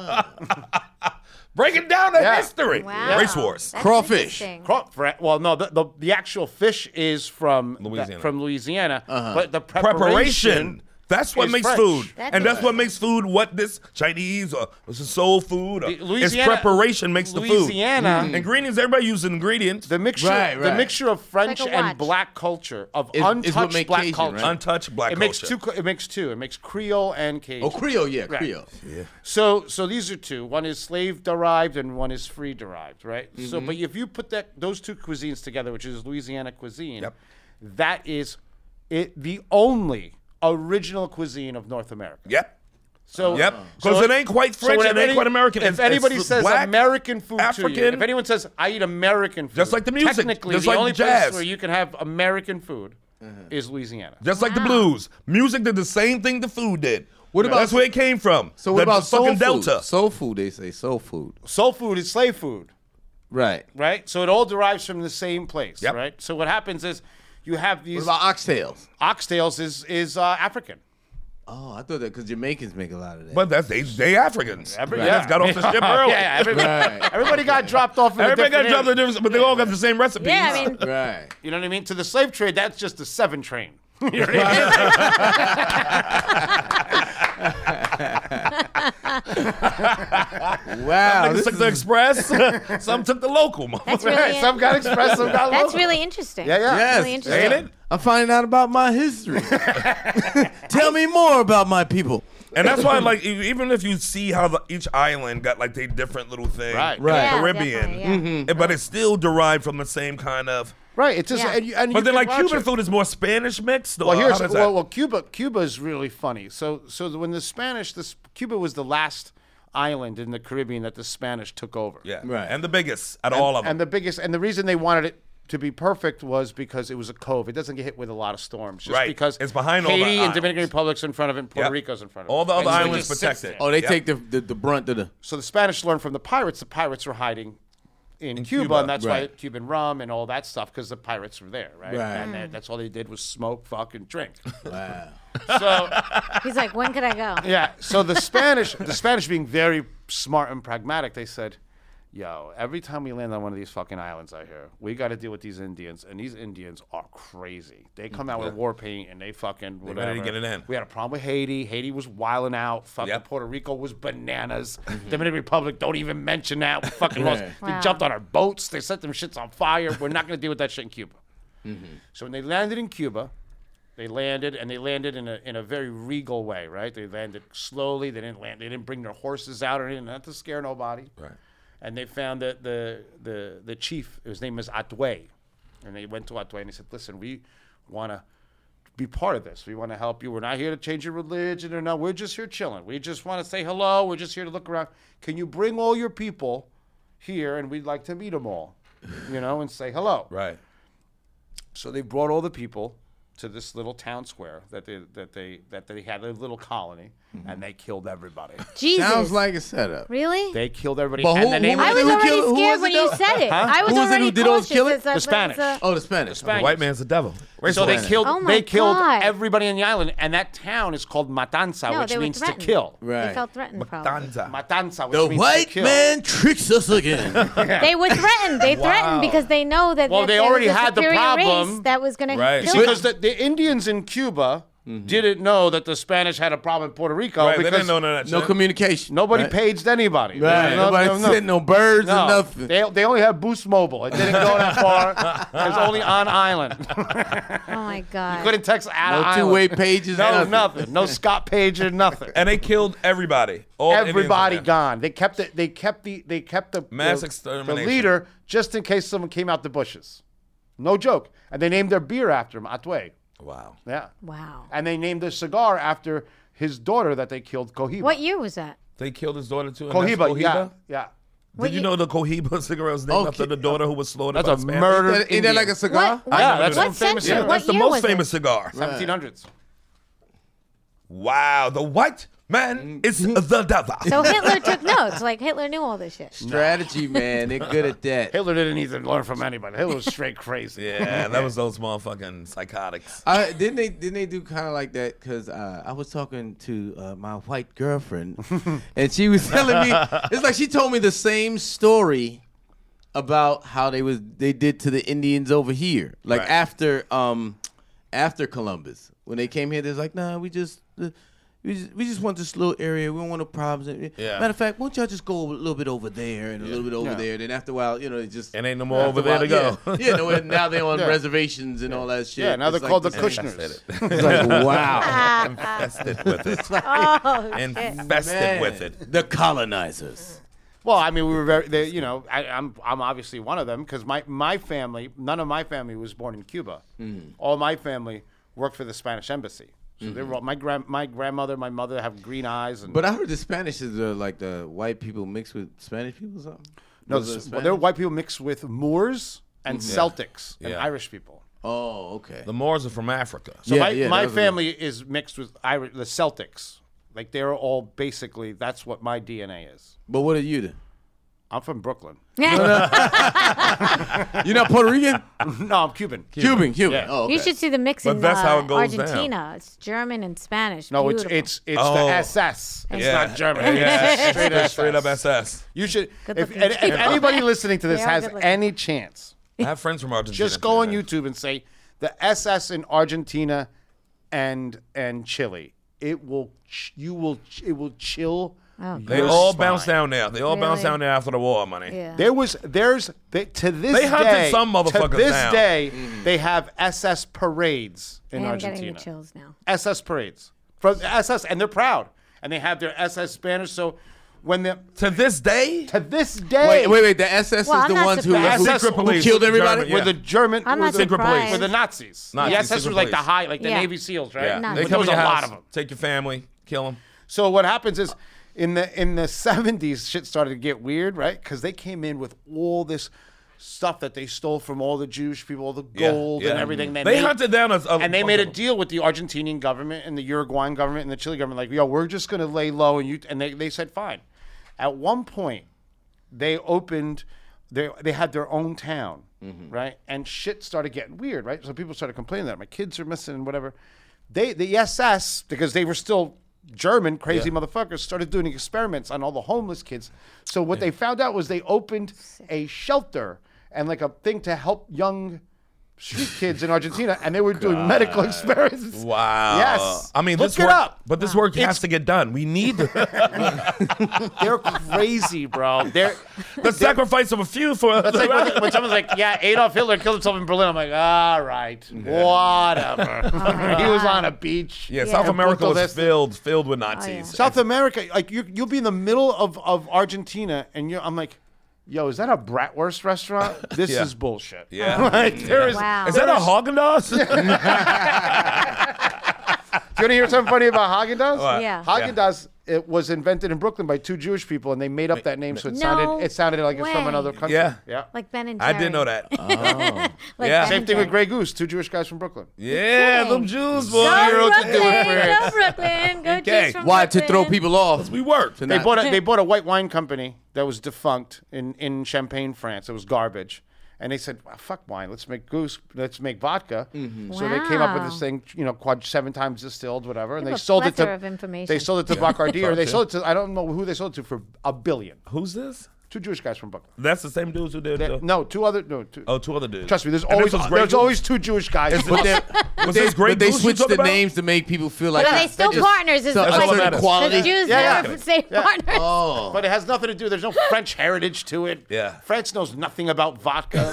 Breaking down the Yeah. history. Wow. Race wars. That's Crawfish. interesting. Well, no, the actual fish is from Louisiana. Louisiana, but the Preparation. That's what is makes French. food, That's and that's it. what makes food. What this Chinese or this is soul food? Or, it's Louisiana- preparation makes the food. Louisiana, Ingredients. Everybody uses ingredients. the mixture, Right, the right. mixture of French Like a and watch. black culture of Is what untouched make black Cajun, culture. right? Untouched black It makes culture. two. It makes two. It makes Creole and Cajun. Oh, Creole, yeah, Right. Creole. So these are two. One is slave derived and one is free derived, right? So, but if you put those two cuisines together, which is Louisiana cuisine, Yep. that is the only original cuisine of North America. Yep. So, Yep. Because it ain't quite French. when It ain't quite American. If anybody says black, American food to you, African, if anyone says I eat American food, Just like the music, technically just the like only jazz. place where you can have American food is Louisiana. just like the blues, music did the same thing the food did. What about- That's where it came from. So what the about soul fucking food? Delta? Soul food, they say soul food. Soul food is slave food. Right. Right? So it all derives from the same place, Yep. right? So what happens is you have What these about oxtails? oxtails is African. Oh, I thought that because Jamaicans make a lot of that. But that's they Africans. Every- They yeah. just got off the ship early. Yeah, everybody, Right. everybody got dropped off in a Everybody got different dropped in area. different, but they all got the same recipes. Yeah, I mean, Right. You know what I mean? To the slave trade, that's just the 7 train. You know what Wow. Niggas this took the is- express. Some took the local. that's motherfucker. I really mean? Some got express, some got that's local. really interesting. Yeah, yeah. Yes. Really interesting. Ain't it? I'm finding out about my history. Tell me more about my people. And that's why, like, even if you see how each island got like their different little thing, Right. in Right. the Yeah, Caribbean, definitely, yeah. but it's still derived from the same kind of. Right. It's just, Yeah. and you But then, can like, watch Cuban it. food is more Spanish mixed. Or Well, here's how does that? well, Cuba is really funny. So when the Spanish, Cuba was the last island in the Caribbean that the Spanish took over. yeah, Right. and the biggest out of all of them. And the biggest, and the reason they wanted it to be perfect was because it was a cove. It doesn't get hit with a lot of storms. Just Right. because It's behind all the Haiti and islands. Dominican Republic's in front of it, and Puerto Yep. Rico's in front of it. All the other And so it islands just sits protected. there. Oh, they Yep. take the brunt of the. So the Spanish learned from the pirates. The pirates were hiding in Cuba, Cuba. and that's why Right. Cuban rum and all that stuff, because the pirates were there, right? Right. And that's all they did was smoke, fuck, and drink. Wow. So He's like, when could I go? yeah, so the Spanish being very smart and pragmatic, they said, yo, every time we land on one of these fucking islands out here, we got to deal with these Indians, and these Indians are crazy. They come out with war paint, and they fucking whatever. ready to get it in. We had a problem with Haiti. Haiti was wilding out. Fucking Yep. Puerto Rico was bananas. Dominican Republic, don't even mention that. We fucking lost. Right. They Wow. jumped on our boats. They set them shits on fire. We're not going to deal with that shit in Cuba. So when they landed in Cuba, they landed in a very regal way, right? They landed slowly. They didn't bring their horses out or anything, not to scare nobody. Right. And they found that the chief, his name is Atway, and they went to Atway and they said, "Listen, we want to be part of this. We want to help you. We're not here to change your religion or no. We're just here chilling. We just want to say hello. We're just here to look around. Can you bring all your people here, and we'd like to meet them all, and say hello." Right. So they brought all the people to this little town square that they had a little colony, and they killed everybody. Jesus. Sounds like a setup. Really? They killed everybody. But and who- the name who- I of was Who already killed- who scared was when it you though? said it. Huh? I was Who was it already who did all those cautious. killing? It's a- The Spanish. it's a- Oh, the Spanish. Spanish. White man's the devil. So they Racist. killed. Oh my they killed God. everybody in the island, and that town is called Matanza, No, which they were means to threatened. kill. They Right. felt threatened, probably. Matanza. Matanza, which The means white to kill. man tricks us again. They were threatened. They threatened because they know that, Well, that they there already was a had the superior problem. race that was going Right. to kill Because them. the Indians in Cuba didn't know that the Spanish had a problem in Puerto Rico Right. They because didn't know none of that No shit. communication. nobody right? paged anybody. Right. No, Nobody no, no. sent no birds or No, nothing. they only had Boost Mobile. It didn't go that far. It was only on island. Oh, my God. Couldn't text out of no island. two-way pages. No, nothing. No Scott Pager, nothing. And they killed everybody. All Indians Everybody in there. gone. They kept it. They kept the Mass the extermination. leader just in case someone came out the bushes. No joke. And they named their beer after him, Atway. Wow. Yeah. Wow. And they named their cigar after his daughter that they killed, Cohiba. What year was that? They killed his daughter too. and that's Cohiba, yeah. What Did you year- know the Cohiba cigarette was named Okay. after the daughter who was slaughtered That's by a the Spanish? murder. Ain't that like a cigar? What? Yeah, that's What some famous century? cigar. What That's the year most was it? famous cigar. 1700s. Wow, the white man is the devil. So Hitler took notes. Like, Hitler knew all this shit. Strategy, man. They're good at that. Hitler didn't need to learn from anybody. Hitler was straight crazy. Yeah, that was those motherfucking psychotics. Didn't they do kind of like that? Because I was talking to my white girlfriend, and she was telling me it's like she told me the same story about how they did to the Indians over here. Like Right. after after Columbus. When they came here, they was like, nah, we just want this little area. We don't want no problems. Yeah. Matter of fact, why don't y'all just go a little bit over there and a little bit over there? Then after a while, it just And ain't no more over there to go. Now they're on reservations and all that shit. Yeah, now they're It's called like the this- Kushners. It's like, wow. Infested with it. Oh, shit. Infested with it. The colonizers. Well, I mean, we were very, I'm obviously one of them because my family, none of my family was born in Cuba. All my family worked for the Spanish embassy. So they were all, my grandmother, my mother have green eyes. But I heard the Spanish is like the white people mixed with Spanish people or something. No, Was it well, they're Spanish? white people mixed with Moors and Celtics and Yeah. Irish people. Oh, okay. The Moors are from Africa. So my that was a- family is mixed with the Celtics. Like they're all basically, that's what my DNA is. But what are you then? I'm from Brooklyn. You're not Puerto Rican? No, I'm Cuban. Cuban. Yeah. Oh, okay. You should see the mix But in that's how it goes Argentina. down. It's German and Spanish. No, Beautiful. it's Oh. the SS. It's Yeah. not German. Yeah. It's straight SS. Straight up SS. You should, Good if looking. anybody listening to this They are has good looking. any chance, I have friends from Argentina. just go on too, man. YouTube and say the SS in Argentina and Chile. It will chill. Oh, They your all spine. bounced down there. They all bounced Really? down there after the war, money. yeah. To this They hunted day, some motherfuckers to this down. day, they have SS parades in I am getting the Argentina. chills now. SS parades from SS, and they're proud, and they have their SS Spanish. So when the To this day, to this day, Wait. The SS Well, is I'm the not ones who, surprised. The SS who police killed was everybody? German, were the German, I'm were not the, Secret police. surprised. were the Nazis. Nazis, The SS secret was like the police. high, like the Yeah. Navy SEAls, right? yeah, Not they But come There to was your a house, lot of them. take your family, kill them. So what happens is in the 70s, shit started to get weird, right? Because they came in with all this stuff that they stole from all the Jewish people, all the gold and everything. They hunted down and they made a deal with the Argentinian government and the Uruguayan government and the Chile government, like, yo, we're just going to lay low, and they said fine. At one point, they opened, they had their own town, right? And shit started getting weird, right? So people started complaining that my kids are missing and whatever. The SS, because they were still German crazy motherfuckers, started doing experiments on all the homeless kids. So what they found out was they opened a shelter and like a thing to help young street kids in Argentina, and they were doing medical experiments. Wow. Yes. I mean, Look this it work, up. but this work has to get done. We need They're crazy, bro. They're the sacrifice of a few for. That's like when someone's like, yeah, Adolf Hitler killed himself in Berlin. I'm like, all right, whatever. He was on a beach. Yeah, South Yeah. America was Punto filled with Nazis. South America, like you'll be in the middle of Argentina, and I'm like, yo, is that a bratwurst restaurant? This Yeah. is bullshit. Yeah. Like, there is. Wow. Is that a Haagen-Dazs? Do you want to hear something funny about Haagen-Dazs? What? Yeah. Haagen-Dazs, it was invented in Brooklyn by two Jewish people, and they made up that name, so it sounded like it's from way. another country. Yeah. Yeah. Like Ben and I Jerry. didn't know that. Like Yeah. Ben Same and thing with Jerry. Grey Goose, two Jewish guys from Brooklyn. Yeah, them Jews, boy. Go to do it Brooklyn, for it. go Brooklyn, go Okay. Jews from Why? To throw Brooklyn. people off. We worked. To They not- bought a white wine company that was defunct in Champagne, France. It was garbage. And they said, well, fuck wine, let's make vodka. So they came up with this Wow. thing, 7 times distilled, whatever. And You they have a sold it plethora to of information. They sold it to Bacardi, or they sold it to, I don't know who they sold it to, for $1 billion. Who's this? Two Jewish guys from Brooklyn. That's the same dudes who did. Two other. two other dudes. Trust me, there's And this was Grey always Goose? two Jewish guys. But Was this Grey but they Goose you switched talking the about? names to make people feel like But are they still just- partners? It's so- like a certain matters. quality. the Jews Yeah, never say yeah. partners. Oh, But it has nothing to do. There's no French heritage to it. Yeah. France knows nothing about vodka.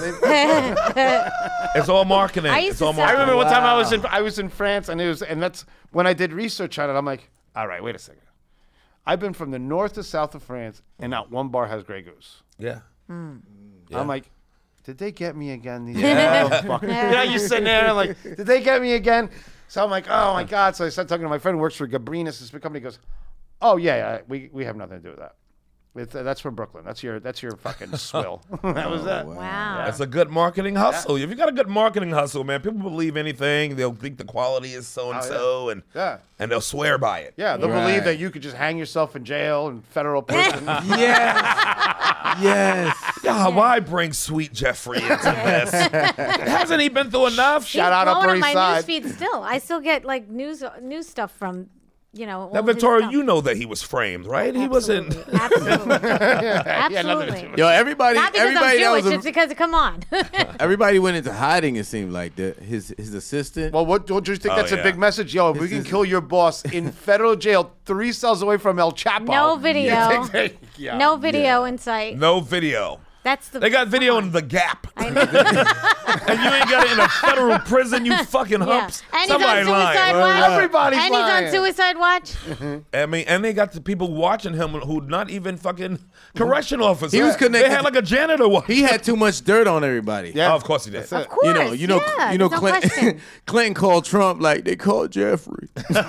It's all marketing. I used It's to all sell- I marketing. remember one time I was in France, and that's when I did research on it. I'm like, all right, wait a second. I've been from the north to south of France, and not one bar has Grey Goose. Yeah. I'm like, did they get me again? These Yeah. motherfuckers. You're sitting there, and like, did they get me again? So I'm like, oh my god. So I started talking to my friend who works for Gabrinus, this big company. He goes, oh yeah, we have nothing to do with that. That's from Brooklyn. That's your fucking swill. That was that. Wow. That's a good marketing hustle. If you got a good marketing hustle, man, people believe anything. They'll think the quality is so and so, and they'll swear by it. Yeah, they'll believe that you could just hang yourself in jail in federal prison. yes. God, why bring Sweet Jeffrey into this? Hasn't he been through enough? Shout out Blowing Upper up East my Side. newsfeed still. I still get like news stuff from you know. all Now, of his Victoria, stuff. you know that he was framed, right? He wasn't. Absolutely. Absolutely. Yo, everybody Not because I'm that Jewish, was it's because, come on. everybody went into hiding. It seemed like his assistant. Well, what don't you think that's yeah. a big message? Yo, if we can kill your boss in federal jail 3 cells away from El Chapo. No video. Yeah. No video in sight. No video. That's the. They got video come in on. the Gap. I know. And you ain't got it in a federal prison, you fucking Yeah. humps. And he's Somebody on suicide lying. watch. Everybody's and lying. he's on suicide watch. I mean, and they got the people watching him who not even fucking correction officers. He was connected- They had like a janitor watch. He had too much dirt on everybody. Yeah. Oh, of course he did. Of course. You know, yeah, there's no Clinton. question. Clinton called Trump like they called Jeffrey.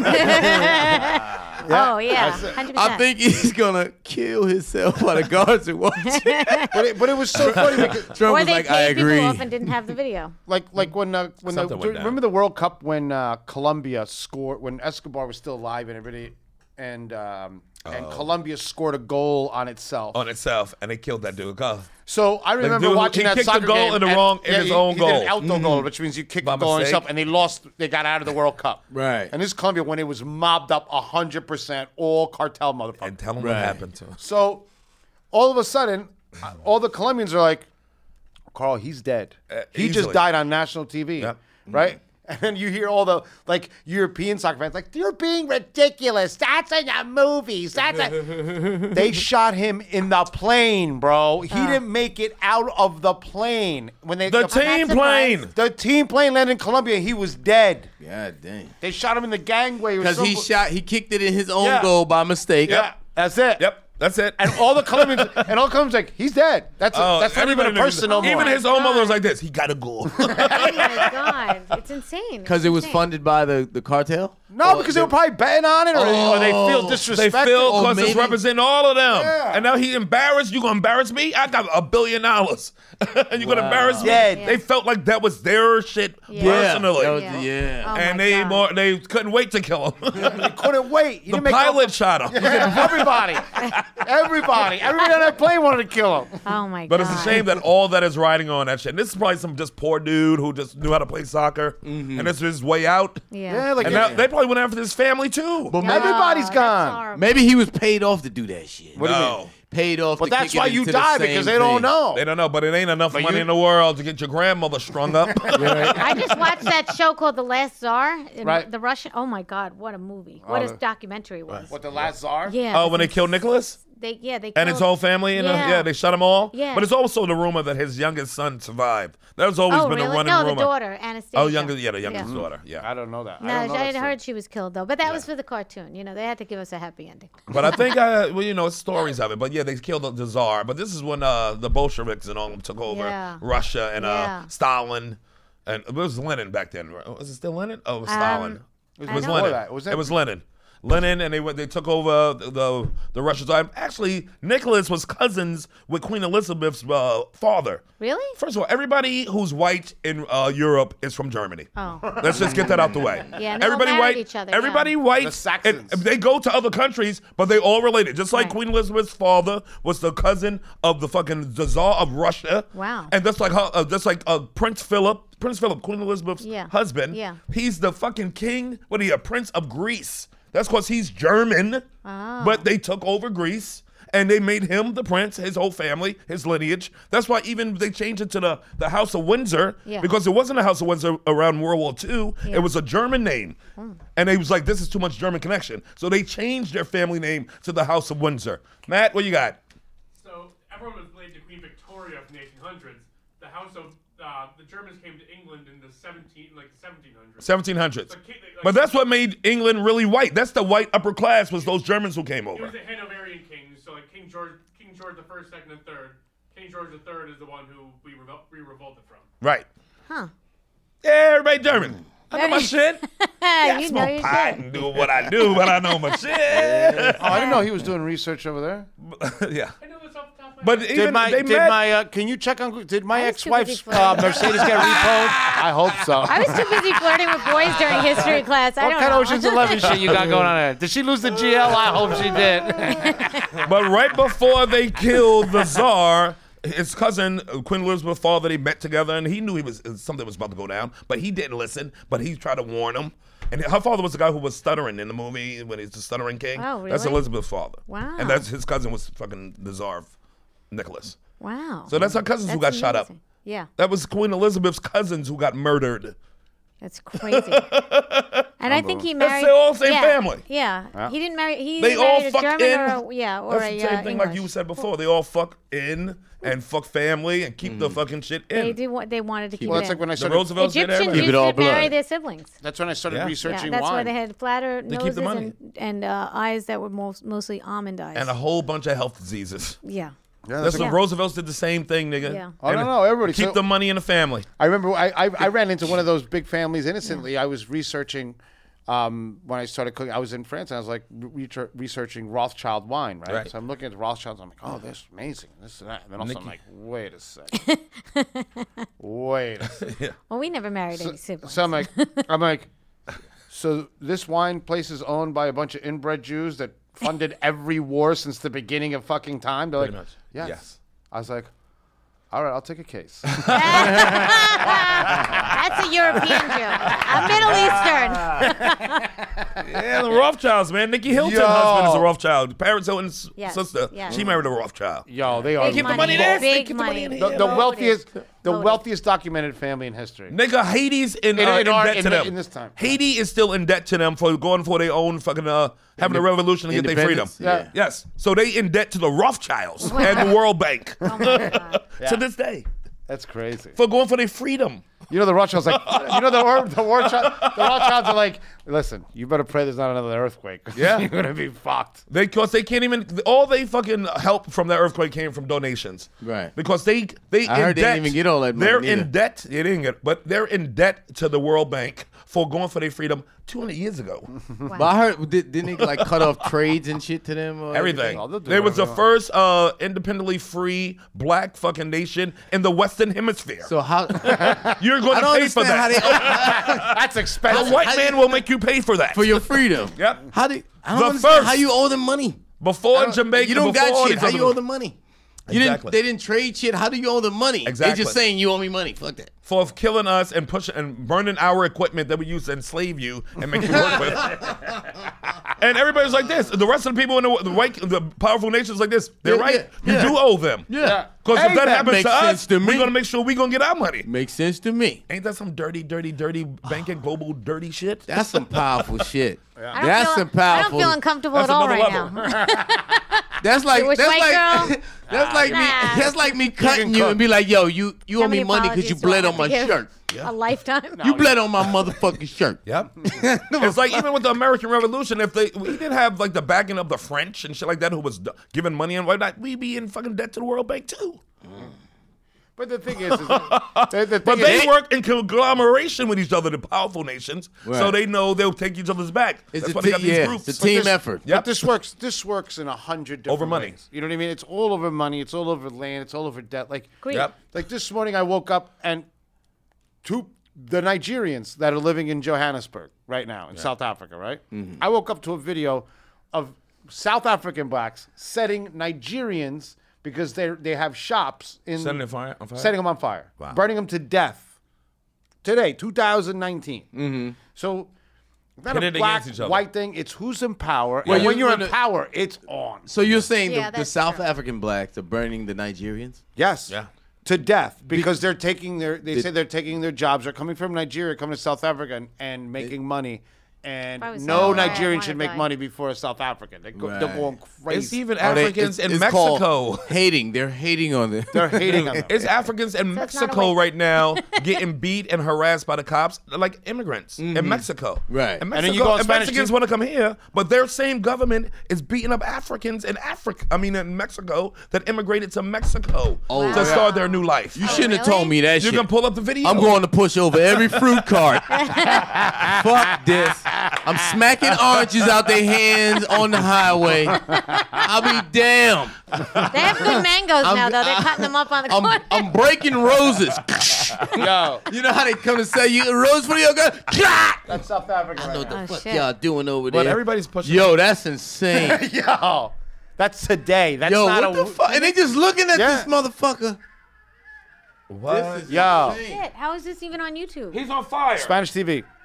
Oh, yeah. 100%. I think he's gonna kill himself while the guards are watching. But it was so funny because Trump Or was they like, "I paid people agree." off and didn't have the video. like when Something went down. remember the World Cup when Colombia scored when Escobar was still alive and everybody and Colombia scored a goal on itself. On itself, and they killed that dude. Go. So I remember dude, watching he that kicked the soccer goal game in the and- wrong- in yeah, his he- own he did an goal. outdoor goal, which means you kick By the goal on mistake. yourself, and they lost. They got out of the World Cup. Right. And this is Colombia when it was mobbed up 100%, all cartel motherfuckers. And tell him what Right. happened to him. So all of a sudden, all the Colombians are like, Carl, he's dead. He just easily. died on national TV. Yep. Right? And then you hear all the like European soccer fans like, you're being ridiculous. That's in the movies. They shot him in the plane, bro. He didn't make it out of the plane. When they The team plane. The team plane landed in Colombia. He was dead. God dang. They shot him in the gangway. Because he kicked it in his own Yeah. goal by mistake. Yeah, that's it. Yep, that's it. And all the Colombians, like, he's dead. That's not even a everybody person no more. Even his own mother was like this. He gotta go. Oh, my God. It's insane. Because it was Insane. funded by the cartel? No, because they were probably betting on it, or they feel They disrespected. feel Or because it's maybe- representing all of them. Yeah. And now he embarrassed. You gonna embarrass me? I got $1 billion. And you gonna embarrass me? Dead. They felt like that was their shit Yeah. personally. That was Yeah. yeah. Oh, And my God. they couldn't wait to kill him. They couldn't wait. He The didn't make pilot shot him. everybody on that plane wanted to kill him. Oh, my God. But it's a shame that all that is riding on that shit. And this is probably some just poor dude who just knew how to play soccer, and this is his way out. Yeah. like And now they probably went after his family too. But everybody's that's gone. horrible. maybe he was paid off to do that shit. What do you No. mean? Paid off But to that's kick why it you into die the because same they don't thing. know. They don't know, but it ain't enough money you- in the world to get your grandmother strung up. I just watched that show called The Last Tsar. Right. The Russian. Oh, my God. What a movie. What a documentary it was. What, the last czar? Yeah. Oh, it when they was killed Nicholas? They And killed- his whole family? And Yeah. they shot them all? Yeah. But it's also the rumor that his youngest son survived. That was always Oh, been really? a running No, rumor. the daughter, Anastasia. Oh, the youngest daughter. Yeah. I don't know that. No, I don't know I that heard she was killed, though. But that was for the cartoon. You know, they had to give us a happy ending. But I think, it's stories of it. But yeah, they killed the Tsar. But this is when the Bolsheviks and all of them took over Yeah. Russia and Yeah. Stalin. And it was Lenin back then. Right? Was it still Lenin? Oh, it was Stalin. It I was know. before Lenin. that. Was It was Lenin. Lenin, and they took over the Russian side. Actually, Nicholas was cousins with Queen Elizabeth's father. Really? First of all, everybody who's white in Europe is from Germany. Oh. Let's just get that out the way. Yeah, and they all everybody married white. each other, Everybody yeah. white. The Saxons. and they go to other countries, but they all related. Just like Right. Queen Elizabeth's father was the cousin of the fucking Tsar of Russia. Wow. And that's like Prince Philip. Prince Philip, Queen Elizabeth's husband. Yeah. He's the fucking king. What are you, a prince of Greece? That's because he's German. Oh. But they took over Greece. And they made him the prince, his whole family, his lineage. That's why even they changed it to the House of Windsor, Yeah. because it wasn't a House of Windsor around World War II. Yeah. It was a German name. And they was like, this is too much German connection. So they changed their family name to the House of Windsor. Matt, what you got? So everyone was related to Queen Victoria from the 1800s. The House of the Germans came to England in the 1700s. 1700s. But that's what made England really white. That's the white upper class, was those Germans who came It over. was the Hanoverian kings, so like King George the First, Second, and Third. King George III is the one who we revolted from. Right. Huh. Yeah, everybody German. I know my shit. I you know smoke your pot shit. and do what I do, but I know my shit. Oh, I didn't know he was doing research over there. Yeah. I know this off the top of my But head. even they met. Can you check on? Did my I was too busy ex-wife's flirting. Mercedes get repoed? I hope so. I was too busy flirting with boys during history class. I What don't kind know. of Ocean's 11 shit you got going on there? Did she lose the GL? I hope she did. But right before they killed the Tsar, his cousin, Queen Elizabeth's father, they met together, and he knew something was about to go down, but he didn't listen. But he tried to warn him. And her father was the guy who was stuttering in the movie when he's the stuttering king. Oh, That's really? Elizabeth's father. Wow. And that's his cousin was fucking the Tsar, Nicholas. Wow. So that's our cousins who got That's shot up. amazing. Yeah, That was Queen Elizabeth's cousins who got murdered. that's crazy. And I think he That's married. the all same family. Yeah, he didn't marry. He They either all married a fuck German in. or or That's a the same thing like you English. said before. They all fuck in and fuck family and keep the fucking shit in. They did. They wanted to keep Well, it that's in. like when I The started. Roosevelts did Egyptians everything. used all to marry blood. their siblings. That's when I started Yeah. researching Yeah, that's wine. why they had flatter They keep noses the money. and eyes that were mostly almond eyes. And a whole bunch of health diseases. yeah. Yeah, That's Yeah. what Roosevelt's did the same thing, nigga. Yeah. Oh, no, everybody. Keep So- the money in the family. I remember I ran into one of those big families innocently. I was researching when I started cooking. I was in France and I was like researching Rothschild wine, right? Right. So I'm looking at the Rothschilds. I'm like, oh, this is amazing. This and that. And then also I'm like, wait a second. Wait a second. Well, we never married any siblings. So I'm like, so this wine place is owned by a bunch of inbred Jews that funded every war since the beginning of fucking time. They're Pretty like, much. yes. Yes. I was like, all right, I'll take a case. That's a European Jew, a Middle Eastern. Yeah, the Rothschilds, man. Nikki Hilton's Yo. husband is a Rothschild. Paris Hilton's Yes, sister. yes. She married a Rothschild. Yo, they are keep the money, money there. big Keep the money in money. here. the man. wealthiest, the Loaded. wealthiest documented family in history. Nigga, Haiti's in our- debt to them. in this time. Haiti is still in debt to them for going for their own fucking having a revolution to get their freedom. Independence? Yeah. Yes. So they in debt to the Rothschilds and the World Bank Oh my God. to this day That's crazy. for going for their freedom. You know the Rothschilds like the Rothschilds are like, listen, you better pray there's not another earthquake. 'Cause Yeah. you're gonna be fucked. Because they can't even. All they fucking help from that earthquake came from donations. Right. Because they I in heard they debt. didn't even get all that money They're neither. in debt. They didn't get, but they're in debt to the World Bank for going for their freedom 200 years ago. But I heard didn't they like cut off trades and shit to them? Or Everything. Oh, they'll do They was the whatever they first independently free black fucking nation in the Western Hemisphere. So how? You're going I to don't pay for understand that. how That's A expensive. white man will make you pay for that. for your freedom. Yep. How do I The don't understand first- how you owe them money? Before Jamaica, You don't before all got shit. these How other- you owe them money? You Exactly. They didn't trade shit. How do you owe them money? They Exactly. just saying you owe me money. Fuck that. for killing us and pushing and burning our equipment that we used to enslave you and make you work with. And everybody's like this. The rest of the people in the powerful nations like this. They're Yeah, right. yeah. You do owe them. Yeah. Because Hey, if that happens makes to us, sense to we're me. gonna make sure we're gonna get our money. Makes sense to me. Ain't that some dirty banking global dirty shit? That's some powerful shit. I don't That's feel, some I don't powerful. feel uncomfortable That's at all another right level. now. That's like Jewish that's white like girl? that's like me. Nah. That's like me cutting you cook. and be like, yo, you How owe me many money because you apologies do I bled have on to my give? shirt. A lifetime. You bled on my motherfucking shirt. Yep. It's like even with the American Revolution, if we didn't have like the backing of the French and shit like that, who was giving money and whatnot, we'd be in fucking debt to the World Bank too. But the thing is the But thing they is, work in conglomeration with each other, the powerful nations, so Right. they know they'll take each other's back. It's That's a why they got these yeah, groups. it's a team this- effort. Yep. But this works in 100 different Over money. ways. You know what I mean? It's all over money. It's all over land. It's all over debt. Like, Greed. Yep. like this morning, I woke up and the Nigerians that are living in Johannesburg right now in South Africa, right? I woke up to a video of South African blacks setting Nigerians because they have shops in Setting it on fire? setting them on fire, Wow. burning them to death. Today, 2019. So. Not Pit a it black, against each other. white thing. It's who's in power. Well, and when you you're in wanna- power, it's on. So you're saying Yeah, the that's South true. African blacks are burning the Nigerians? Yes. Yeah. To death because they're taking they say they're taking their jobs. They're coming from Nigeria, coming to South Africa and making money. And If I was no South Africa, I Nigerian wanna should make die. money before a South African. They're Right. going It's crazy. even Oh, they- Africans in it's Mexico. called hating. They're hating on them. They're hating on them. It's Africans in So it's not a Mexico way- right now getting beat and harassed by the cops, like immigrants in Mexico. Right. And, And then Mexico, you go on and Spanish Mexicans TV. want to come here, but their same government is beating up Africans in in Mexico that immigrated to Mexico Oh, to yeah. start their new life. You shouldn't have really? told me that You shit. can pull up the video. I'm going to push over every fruit cart. Fuck this. I'm smacking oranges out their hands on the highway. I'll be damned. They have good mangoes now, though. They're cutting them up on the corner. I'm breaking roses. Yo, You know how they come to say you a rose for your girl? that's South Africa. What Right the Oh, fuck shit. y'all doing over there? But everybody's pushing. Yo, that's insane. Yo, that's today. That's Yo, not what the fuck? And they just looking at Yeah. this motherfucker. What? Yo, Shit, how is this even on YouTube? He's on fire. Spanish TV.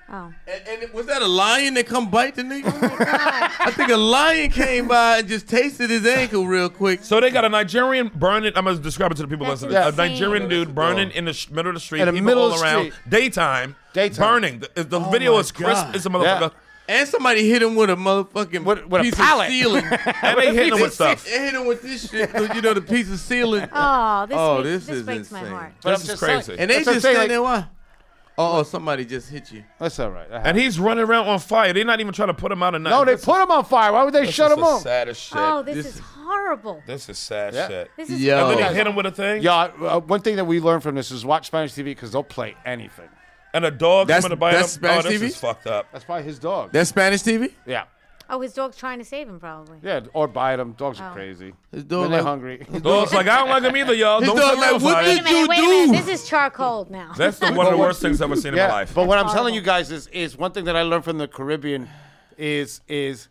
Oh. And was that a lion that come bite the nigga? I think a lion came by and just tasted his ankle real quick. So they got a Nigerian burning. I'm gonna describe it to the people That's listening. insane. A Nigerian dude burning in the middle of the street. In the people middle all of the around. street. Daytime. Burning. The video my is crisp God. as a motherfucker. Yeah. And somebody hit him with a motherfucking With a piece pallet. of ceiling. And they hitting him with stuff. They hit him with this shit, the piece of ceiling. Oh, this this is breaks my insane. heart. But This I'm is just crazy. saying- And they That's what I'm just saying, stand there, why? Oh, somebody just hit you. That's all right. And he's running around on fire. They're not even trying to put him out of nothing. No, they put him on fire. Why would they shut him This is off? the saddest shit. Oh, this This- is horrible. This is sad Yeah. shit. This is Yo. And then horrible. he hit him with a thing. Yeah, one thing that we learned from this is watch Spanish TV because they'll play anything. And a dog That's- coming to bite him. that's Spanish Oh, this TV? is fucked up. That's probably his dog. That's Spanish TV? Yeah. Oh, his dog's trying to save him, probably. Yeah, or bite him. Dogs are Oh. crazy. His dog When they're like- hungry. Dog's like, I don't like him either, y'all. His Don't dog set me like, on what fire. did Wait a minute, wait a do? minute. This is charcoal now. That's one of the worst things I've ever seen in my life. But what I'm Horrible. telling you guys is one thing that I learned from the Caribbean is it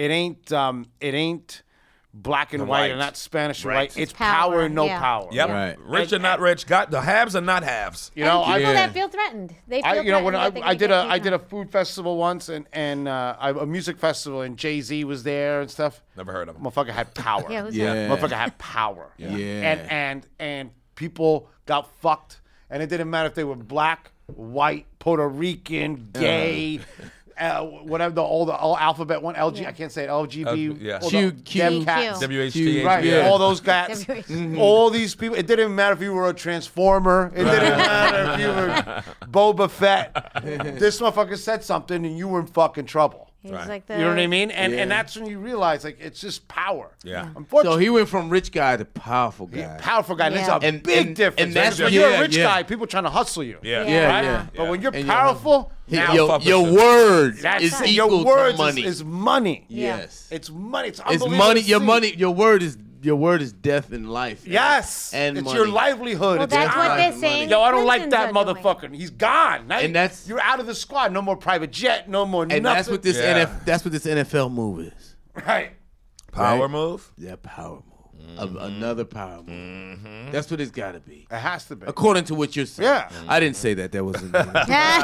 ain't black and white White. and not Spanish and Right. white. It's Power, power and no yeah. power. Yep. Right. Rich and not rich. Got the haves and not halves. You know, and people Yeah. that feel threatened. They feel I you know when threatened that they I did can a get food festival once and a music festival and Jay-Z was there and stuff. Never heard of him. Motherfucker had power. Yeah, who's Yeah. that? Motherfucker had power. Yeah. And people got fucked, and it didn't matter if they were black, white, Puerto Rican, gay, whatever all alphabet one, LG. Yeah. I can't say it. LGB. yeah. all the Q, dem cats. WHT. Right, Yeah. all those guys, all these people. It didn't matter if you were a Transformer. It didn't matter if you were Boba Fett. This motherfucker said something, and you were in fucking trouble. He's like the, You know what I mean? And Yeah. and that's when you realize like it's just power. Yeah. So Unfortunately, he went from rich guy to powerful guy. powerful guy. And Yeah. There's a And- big and- difference. and that's when what- you're yeah, a rich yeah. guy, people trying to hustle you. Yeah. Yeah, Right? yeah. But when you're And powerful, now your fuck your with word that's is it. equal Your words to money. is money. Yeah. Yes. It's money. It's It's unbelievable money. to Your see. money. Your word is death and life. Yes. And it's money. your livelihood. Well, it's that's time. what they're Money. saying. Yo, I don't the like that Clintons are doing. motherfucker. He's gone. Now And that's- you're out of the squad. No more private jet. No more And nothing. that's what this Yeah. that's what this NFL move is. Right. Power Right? move. Yeah, power move. Another power move. That's what it's got to be. It has to be. According to what you're saying. Yeah. I didn't say that. That wasn't. Those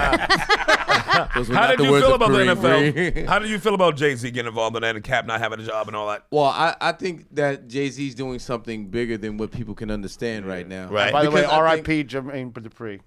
were How not did the you words feel of about the Kareem NFL? Reed. How did you feel about Jay-Z getting involved in that and Cap not having a job and all that? Well, I think that Jay-Z's doing something bigger than what people can understand right now. Right. By the way, Because I R.I.P. Jermaine Dupri.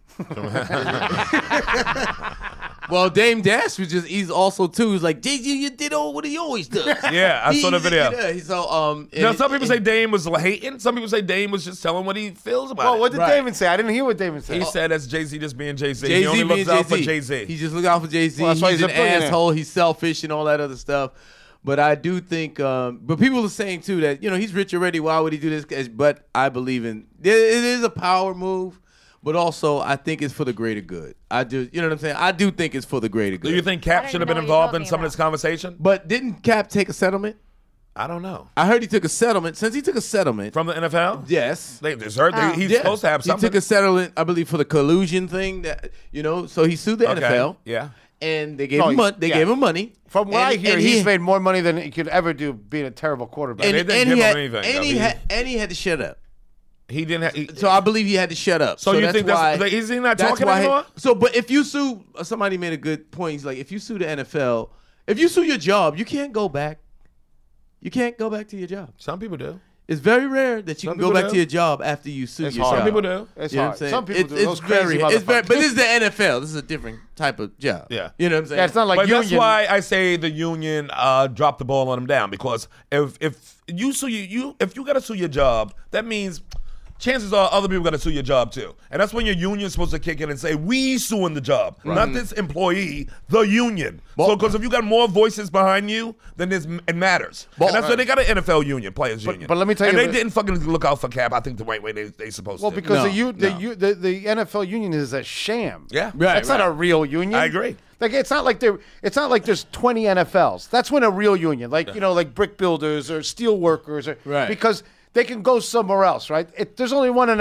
Well, Dame Dash was he's also too. He's like, Jay-Z, you did all what he always does. Yeah, I saw the video. So, Now, some people say Dame was hating. Some people say Dame was just telling what he feels about Well, it. what did Right. Damon say? I didn't hear what Damon said. He said that's Jay-Z just being Jay-Z. Jay-Z He only being looks out for Jay-Z. Jay-Z. He just look out for Jay-Z. Well, that's why he's he's an a billionaire. asshole. He's selfish and all that other stuff. But I do think, but people are saying too that he's rich already. Why would he do this? But I believe it is a power move. But also, I think it's for the greater good. I do, you know what I'm saying? I do think it's for the greater good. Do you think I Cap don't should have even been know what you're involved in talking some of about. this conversation? But didn't Cap take a settlement? I don't know. I heard he took a settlement. Since he took a settlement, From the NFL? yes. They deserve He's Yeah. supposed to have something. He took a settlement, I believe, for the collusion thing. That so he sued the Okay. NFL. Yeah. And they gave No, him money. They yeah. gave him money. From what And- I hear, and he's made more money than he could ever do being a terrible quarterback. And, They didn't and give he him had, anything, and though. he had to shut up. He didn't have. So I believe he had to shut up. So you that's think that's- why, is he not that's talking why anymore? So, but if you sue, somebody made a good point. He's like, if you sue the NFL, if you sue your job, you can't go back. You can't go back to your job. Some people do. It's very rare that you Some can go people back do. to your job after you sue It's your hard. job. Some people do. It's You know what hard. I'm saying? Some people do. It's Those crazy it's very, motherfuckers. but this is the NFL. This is a different type of job. Yeah. You know what I'm saying? Yeah, it's not like But union. that's why I say the union dropped the ball on him down, because if you sue if you got to sue your job, that means chances are other people got to sue your job too, and that's when your union's supposed to kick in and say we suing the job, not this employee, the union. So because if you got more voices behind you, then it matters, and that's why they got an NFL union, players union. but let me tell and you, they didn't fucking look out for Cap. I think the right way they supposed Well, to. because No, the NFL union is a sham. Yeah. Right, That's not a real union. I agree. Like it's not like there's 20 NFLs. That's when a real union, like like brick builders or steel workers, or Right. because they can go somewhere else, right? There's only one NFL.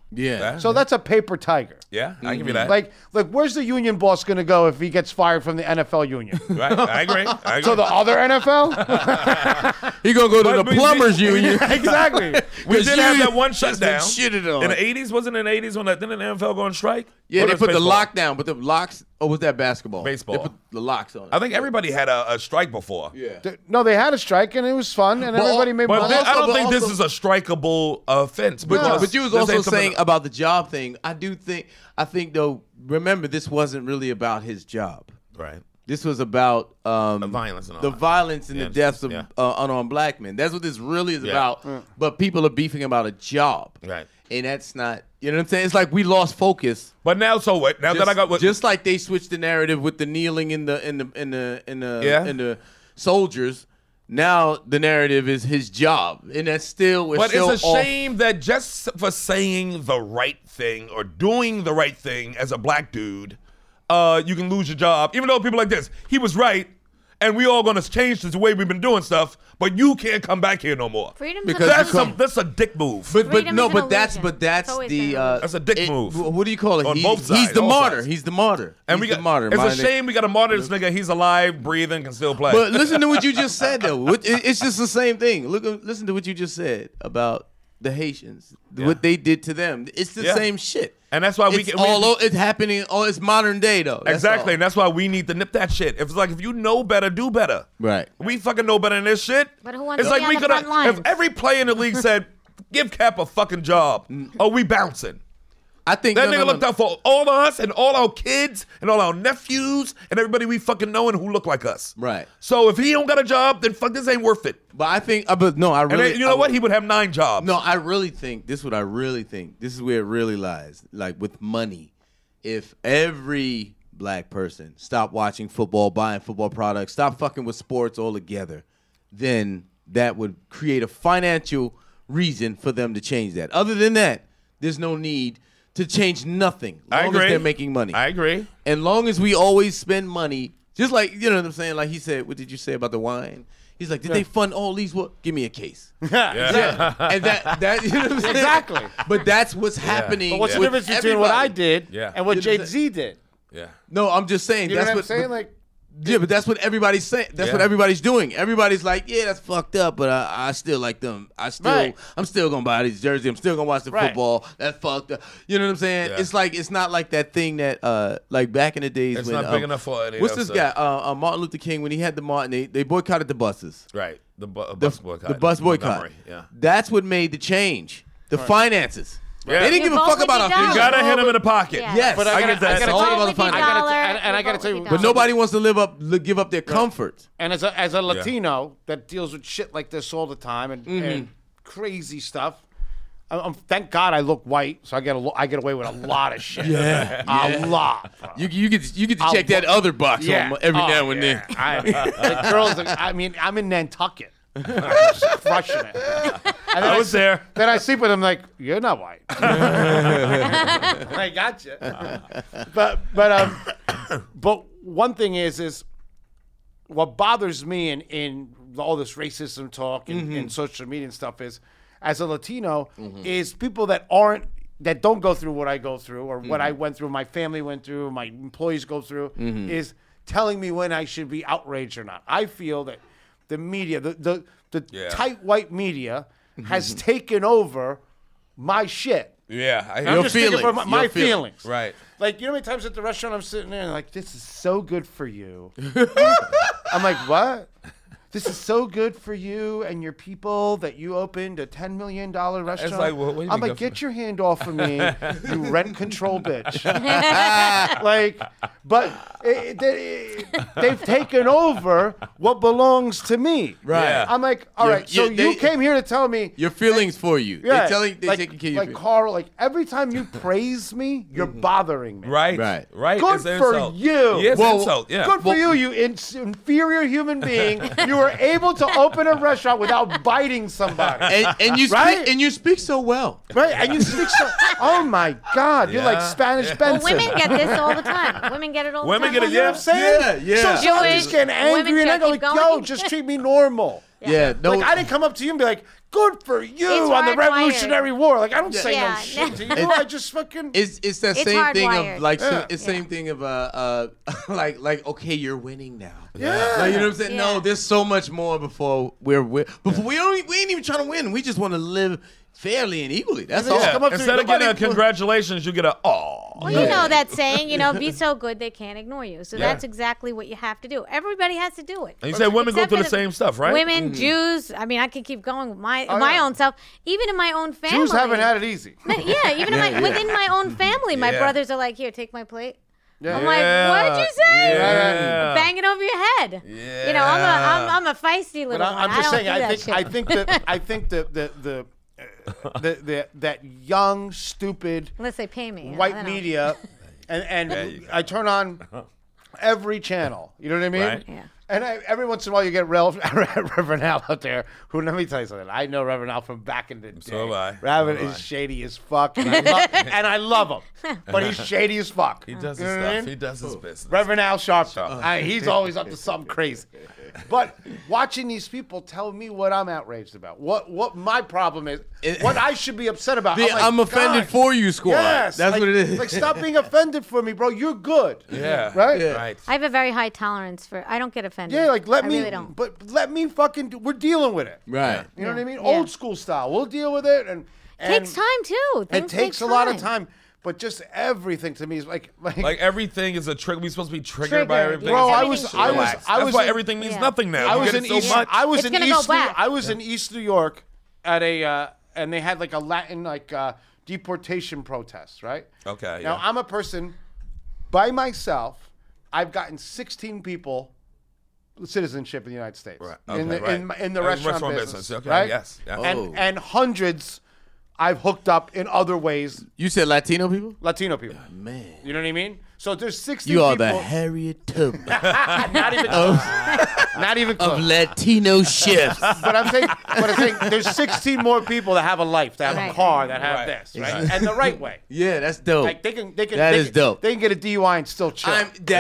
Yeah. So that's a paper tiger. Yeah, I give you that. Like, where's the union boss going to go if he gets fired from the NFL union? Right, I agree. So the other NFL? He gonna go to But the we- plumbers union. Exactly. We did have that one That's been shutdown. shitted on. In the 80s, wasn't it in the 80s when didn't the NFL go on strike? Yeah, Or they was put the baseball? lockdown, but the locks. Oh, was that basketball? Baseball. They put the locks on it. I think everybody had a strike before. Yeah. No, they had a strike and it was fun and everybody made But money. I don't but think this also- is a strikeable offense. But, because but you was this also ain't something- saying about the job thing. I think though. Remember, this wasn't really about his job. right. This was about The violence and all the that. violence and Yeah, the deaths of yeah. unarmed black men. That's what this really is Yeah. about. But people are beefing about a job, Right. and that's not. You know what I'm saying? It's like we lost focus. But now, so what? Now that I got what? Just like they switched the narrative with the kneeling in the Yeah. in the soldiers. Now the narrative is his job, and that's still. But still it's a off. shame that just for saying the right thing or doing the right thing as a black dude, you can lose your job. Even though people like this, he was right, and we all gonna change the way we've been doing stuff. But you can't come back here no more. Freedom's Because an That's a dick move. But Freedom no, is an but that's illusion. that's It's always the been an illusion. That's a dick move. What do you call it? On both sides, He's the all martyr. sides. He's the martyr. and He's we the got martyr. It's a Mind it. shame we got to martyr this nigga. He's alive, breathing, can still play. But listen to what you just said though. It's just the same thing. Listen to what you just said about the Haitians. What they did to them. It's the Yeah. same shit. And that's why It's happening. It's modern day though. That's exactly, all. and that's why we need to nip that shit. If it's like if you know better, do better. Right. We fucking know better than this shit. But who wants It's to like be on we the could front lines? if every player in the league said, "Give Cap a fucking job," oh, we bouncing. I think That no, nigga no, looked no. out for all of us and all our kids and all our nephews and everybody we fucking know and who look like us. Right. So if he don't got a job, then fuck, this ain't worth it. But I think. But no, I And really. then, you know what? He would have 9 jobs. No, I really think this is what I really think. This is where it really lies. Like with money, if every black person stopped watching football, buying football products, stop fucking with sports altogether, then that would create a financial reason for them to change that. Other than that, there's no need to change nothing. As I long agree. as they're making money. I agree. And long as we always spend money, just like, you know what I'm saying? Like he said, what did you say about the wine? He's like, did they fund all these? What? Give me a case. Yeah. And that you know what I'm saying? Exactly. But that's what's happening. But what's the with difference between what I everybody. did Yeah. and what You know what I'm Jay-Z did? Yeah. No, I'm just saying. You know that's what I'm saying? but- Like, yeah, but that's what everybody's saying. That's what Yeah. everybody's doing. Everybody's like, yeah, that's fucked up, but I still like them. I'm still gonna buy these jerseys. I'm still gonna watch the Right. football. That's fucked up. You know what I'm saying? Yeah. It's not like that thing that like back in the days It's when not big enough for any what's of this us, guy? Martin Luther King, when he had the Martin, they boycotted the buses. Right. The bus boycott. The bus boycott. Montgomery, yeah. That's what made the change. The finances. Yeah. They didn't You give a vote fuck with about your our dollar. You future. gotta hit him in the pocket. Yeah. Yes, But I I get gotta- that. I It's gotta all tell about you- the With your finances. dollar, and I gotta vote tell you- with your But dollar. nobody wants to give up their comfort. and as a Latino that deals with shit like this all the time and crazy stuff, thank God I look white, so I get away with a lot of shit. A lot. Bro. You get to I'll check that vote. other box every Oh, now and yeah. then. The girls, I mean, I'm in Nantucket. Just crushing it. And then I was there. Then I sleep with him like, you're not white. I got you. But one thing is what bothers me in all this racism talk and social media and stuff is, as a Latino, is people that don't go through what I go through or what I went through, my family went through, my employees go through, is telling me when I should be outraged or not. I feel that the media, the tight white media, has taken over my shit. Yeah. I I'm hear just speaking for my Your feelings. Right. Like, you know how many times at the restaurant I'm sitting there and like, this is so good for you. I'm like, what? This is so good for you and your people that you opened a $10 million restaurant. like, what do you I'm mean like, good get your hand off of me, you rent control bitch. Like, but they've taken over what belongs to me. Right. Yeah. I'm like, all right, so you came here to tell me Your feelings for you. yeah, They're like, taking care of like your feelings. Carl, like every time you praise me, you're bothering me. Right. Right. Right. Good It's an for insult. you. Yeah, it's Well, an insult. Yeah. Good for you, you inferior human being. You were able to open a restaurant without biting somebody. And you Right? speak and you speak so well. Right? And you speak so. Oh my God. You're like Yeah. Spanish Yeah. Well, Benson. women get this all the time. Women get it all Women the time. get it, You know what I'm saying? Yeah, yeah. So I'm Jewish just getting angry women and I go keep like, going. yo, just treat me normal. Yeah. No. Like, I didn't come up to you and be like, good for you It's on the hardwired. Revolutionary War. Like, I don't say Yeah. no shit to you. I just fucking. It's that It's same thing hardwired. of like Yeah. it's same thing of like okay, you're winning now. Yeah. Like, you know what I'm saying? Yeah. No, there's so much more before we ain't even trying to win. We just want to live fairly and equally. That's all. Yeah. Come up to Instead me, of getting a nobody- congratulations, you get a oh. Well, you know that saying, be so good they can't ignore you. So that's exactly what you have to do. Everybody has to do it. And you said women go Except through the for same stuff, right? Women, Jews. I mean, I can keep going with my yeah. own self. Even in my own family. Jews haven't had it easy. Yeah, even within my own family, my Yeah. brothers are like, "Here, take my plate." Yeah. I'm like, "What'd you say?" Yeah. Bang it over your head. Yeah. I'm a feisty little But one. I'm just I don't saying. do that I think that young, stupid Unless they pay me. I white don't know. media, and I turn on every channel. You know what I mean? Right. Yeah. And every once in a while you get Reverend Al out there. Who, let me tell you something. I know Reverend Al from back in the day. So have I. Reverend So have is I. shady as fuck, and I love him. But he's shady as fuck. He does his You know what I stuff. mean? He does his business. Reverend Al Sharpton. He's always up to something crazy. But watching these people tell me what I'm outraged about, what my problem is, what I should be upset about. The I'm offended God, for you squad. Yes, That's like, what it is. Like, stop being offended for me, bro. You're good. Yeah. Right? Yeah. Right. I have a very high tolerance for. I don't get offended. Yeah, like let I me, really don't. but let me fucking. We're dealing with it. Right. You know what I mean? Yeah. Old school style. We'll deal with it, and Takes time too. It Things takes take a lot of time, but just everything to me is like Like everything is a trigger. We supposed to be triggered by Triggered, everything. yeah. Bro, I Everything's was, triggered. I was, Relax. I That's was. why in- everything means Yeah. nothing now. I We was get in it so East. much. I was It's in gonna go East. back. I was in East New York at a, and they had like a Latin deportation protest, right? Okay. Now Yeah. I'm a person by myself. I've gotten 16 people citizenship in the United States. Right. In Okay, the right. in the restaurant business. Okay. Right? Yes. Yeah. Oh. And hundreds I've hooked up in other ways. You said Latino people? Latino people. Man. You know what I mean? So there's 16 You are people. the Harriet Tubman not even not even of close. Latino chefs. But I'm saying there's 16 more people that have a life, that have a Right. car, that have Right. this, right? And the right way. Yeah, that's dope. Like they can That they is can, dope. They can get a DUI and still chill.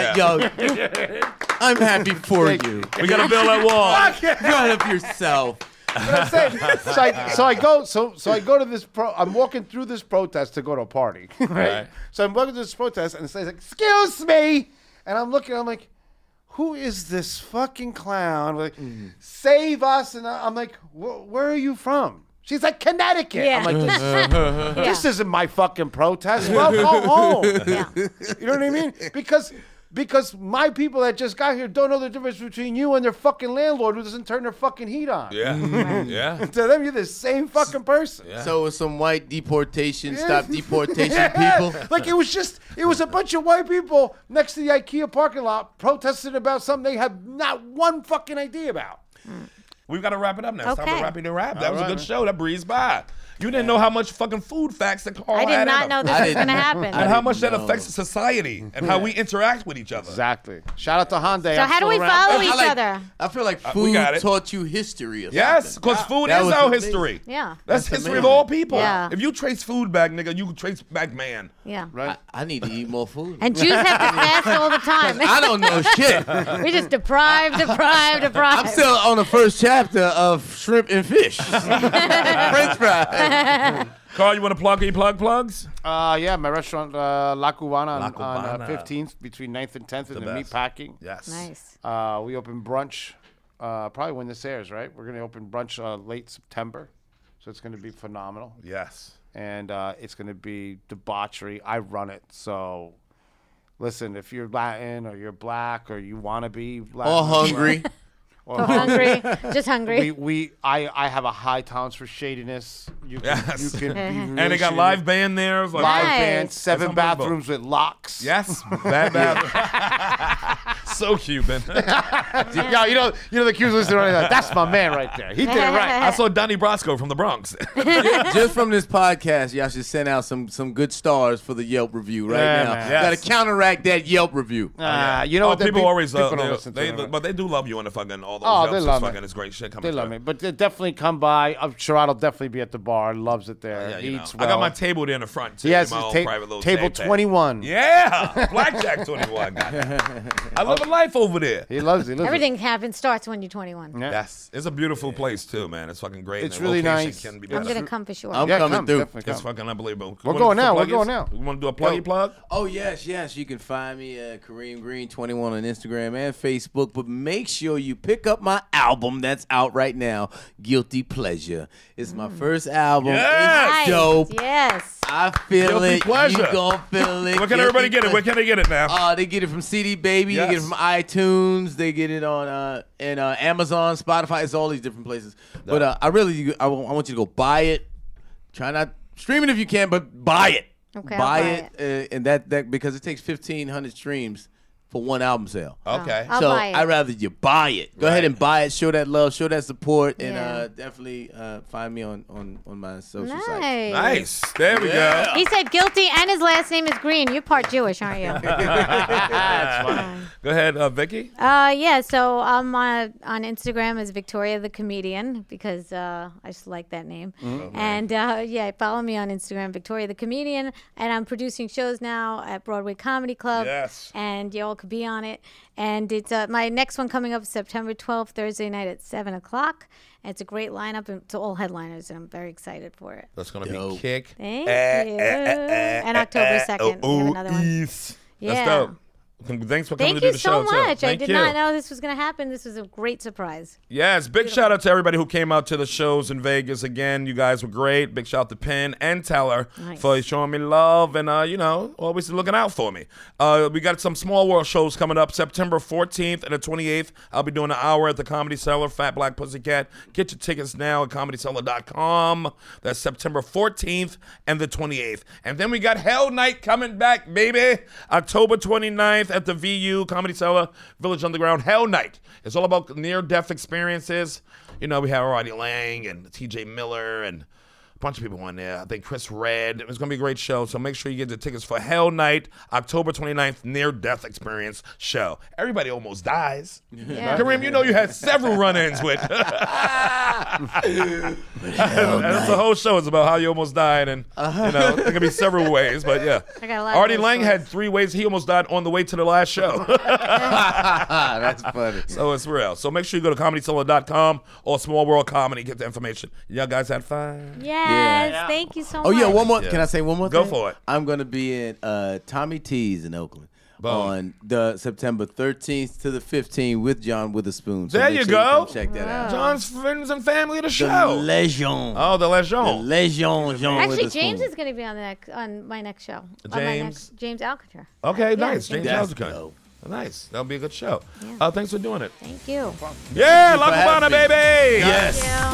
I'm happy for Thank you. We gotta build that wall. Run up yourself. But I'm saying, so I go to this I'm walking through this protest to go to a party, right? Right. So I'm walking to this protest and it says like, "Excuse me," and I'm looking, I'm like, who is this fucking clown? Like, save us, and I'm like, where are you from? She's like, Connecticut. Yeah. I'm like, this Yeah. isn't my fucking protest. Well, go home. Yeah. You know what I mean? Because my people that just got here don't know the difference between you and their fucking landlord who doesn't turn their fucking heat on. Yeah. Yeah. To them, you're the same fucking person. So with some white deportation, stop deportation Yeah. people. Like it was a bunch of white people next to the IKEA parking lot protesting about something they have not one fucking idea about. We've got to wrap it up now. It's time Okay. to wrap it and wrap. That was a right, good man. show. That breezed by. You didn't know how much fucking food facts that Carl I had did in not them. know this I was didn't- going to happen. And how much that know. affects society and how we interact with each other. Exactly. Shout out to Hyundai. So how do we follow each other? I feel like we food got it. taught you history. Or Yes, something. because food That is was our amazing. history. Yeah. That's That's history of amazing. all people. Yeah. If you trace food back, nigga, you trace back man. Yeah. Right. I need to eat more food. And Jews have to fast all the time. I don't know shit. We just deprive. I'm still on the first chapter of shrimp and fish. French fries. Carl, you want to plug any plugs? Yeah, my restaurant La Cubana La on Cubana. 15th between 9th and 10th in the meat best. packing. Yes. Nice. We open brunch probably when this airs, right? We're going to open brunch late September. So it's going to be phenomenal. Yes. And it's going to be debauchery. I run it. So listen, if you're Latin or you're black or you want to be Latin Or hungry. or Hungry. Just hungry. I have a high tolerance for shadiness. You can, Yes. you can be really And they got shady. live band there. It's like- Live Nice. band, 7 That's unbelievable. bathrooms with locks. Yes. Bad. So Cuban. Yo, you know the Cubans listening right now. That's my man right there. He did it right. I saw Donnie Brasco from the Bronx. Just from this podcast, y'all should send out some good stars for the Yelp review right Yeah, now. man. Yes. Got to counteract that Yelp review. You know what? People always people love don't listen to it. but they do love you on the fucking all those Oh, Yelps. they It's love me. fucking it's great shit coming They through. love me, but they definitely come by. Sherrod will definitely be at the bar. Loves it there. Yeah, He you know. eats I well. got my table there in the front too. He has my his own private little table table. 21. Yeah, blackjack 21. I live good life over there. He loves it. Everything starts when you're 21. Yeah. Yes, it's a beautiful place too, man. It's fucking great. It's and the really location nice. Can be I'm better. gonna come for sure. I'm Yeah, coming come, through. definitely It's come. fucking unbelievable. We're Wanna going do some now. We're pluggies? going now. You want to do a pluggy Yo. plug? Oh, yes. You can find me at Kareem Green 21 on Instagram and Facebook, but make sure you pick up my album that's out right now, Guilty Pleasure. It's my first album. Yes! It's dope. Yes. I feel Guilty it. Pleasure. You gon' feel it. Where can everybody get it? Where can they get it now? They get it from CD Baby. Yes. They get it from iTunes. They get it on Amazon, Spotify. It's all these different places. But I want you to go buy it. Try not stream it if you can, but buy it. Okay, I'll buy buy it, and that because it takes 1,500 streams for one album sale. Okay. I'll so buy it. I'd rather you buy it. Go ahead and buy it. Show that love. Show that support, and Yeah. definitely find me on my social sites. Nice. Nice. There we go. He said guilty, and his last name is Green. You're part Jewish, aren't you? Go ahead, Vicky. Yeah. So I'm on Instagram as Victoria the Comedian because I just like that name. And follow me on Instagram, Victoria the Comedian. And I'm producing shows now at Broadway Comedy Club. Yes. And y'all could be on it. And it's my next one coming up September 12th, Thursday night at 7:00. And it's a great lineup, and it's all headliners, and I'm very excited for it. That's gonna be kick. Thank you. And October 2nd, we have another one. That's Yeah. dope. Thanks for coming Thank to do you the so show, much. too. I Thank did you. not know this was going to happen. This was a great surprise. Yes, big shout out to everybody who came out to the shows in Vegas. Again, you guys were great. Big shout out to Penn and Teller for showing me love and, always looking out for me. We got some Small World shows coming up September 14th and the 28th. I'll be doing an hour at the Comedy Cellar, Fat Black Pussycat. Get your tickets now at ComedyCellar.com. That's September 14th and the 28th. And then we got Hell Night coming back, baby. October 29th at the VU, Comedy Cellar, Village Underground. Hell Night. It's all about near-death experiences. We have Roddy Lang and TJ Miller and a bunch of people on there. I think Chris Red. It's going to be a great show, so make sure you get the tickets for Hell Night, October 29th, near-death experience show. Everybody almost dies. Yeah. Kareem, you had several run-ins with. That's the whole show. It's about how you almost died, and there can be several ways, but yeah. I got a lot of Artie those Lang stories. had 3 ways he almost died on the way to the last show. That's funny. So it's real. So make sure you go to ComedyCellar.com or Small World Comedy. Get the information. Y'all guys had fun? Yes. Thank you so much. Oh yeah, one more. Yeah. Can I say one more Go thing? for it. I'm gonna be in Tommy T's in Oakland Boom. on the September 13th to the 15th with John Witherspoon. So There make you sure go. come check that out. John's friends and family of the The show. Legend. Oh, the The Legend. Legend. John Actually, Witherspoon. James is going to be on my next show. James? James Alcantara. Okay, Yeah, nice. James That's Alcantara. dope. Nice. That'll be a good show. Yeah. Thanks for doing it. Thank you. Yeah, La for having Cubana, me. baby. Yes. Yeah.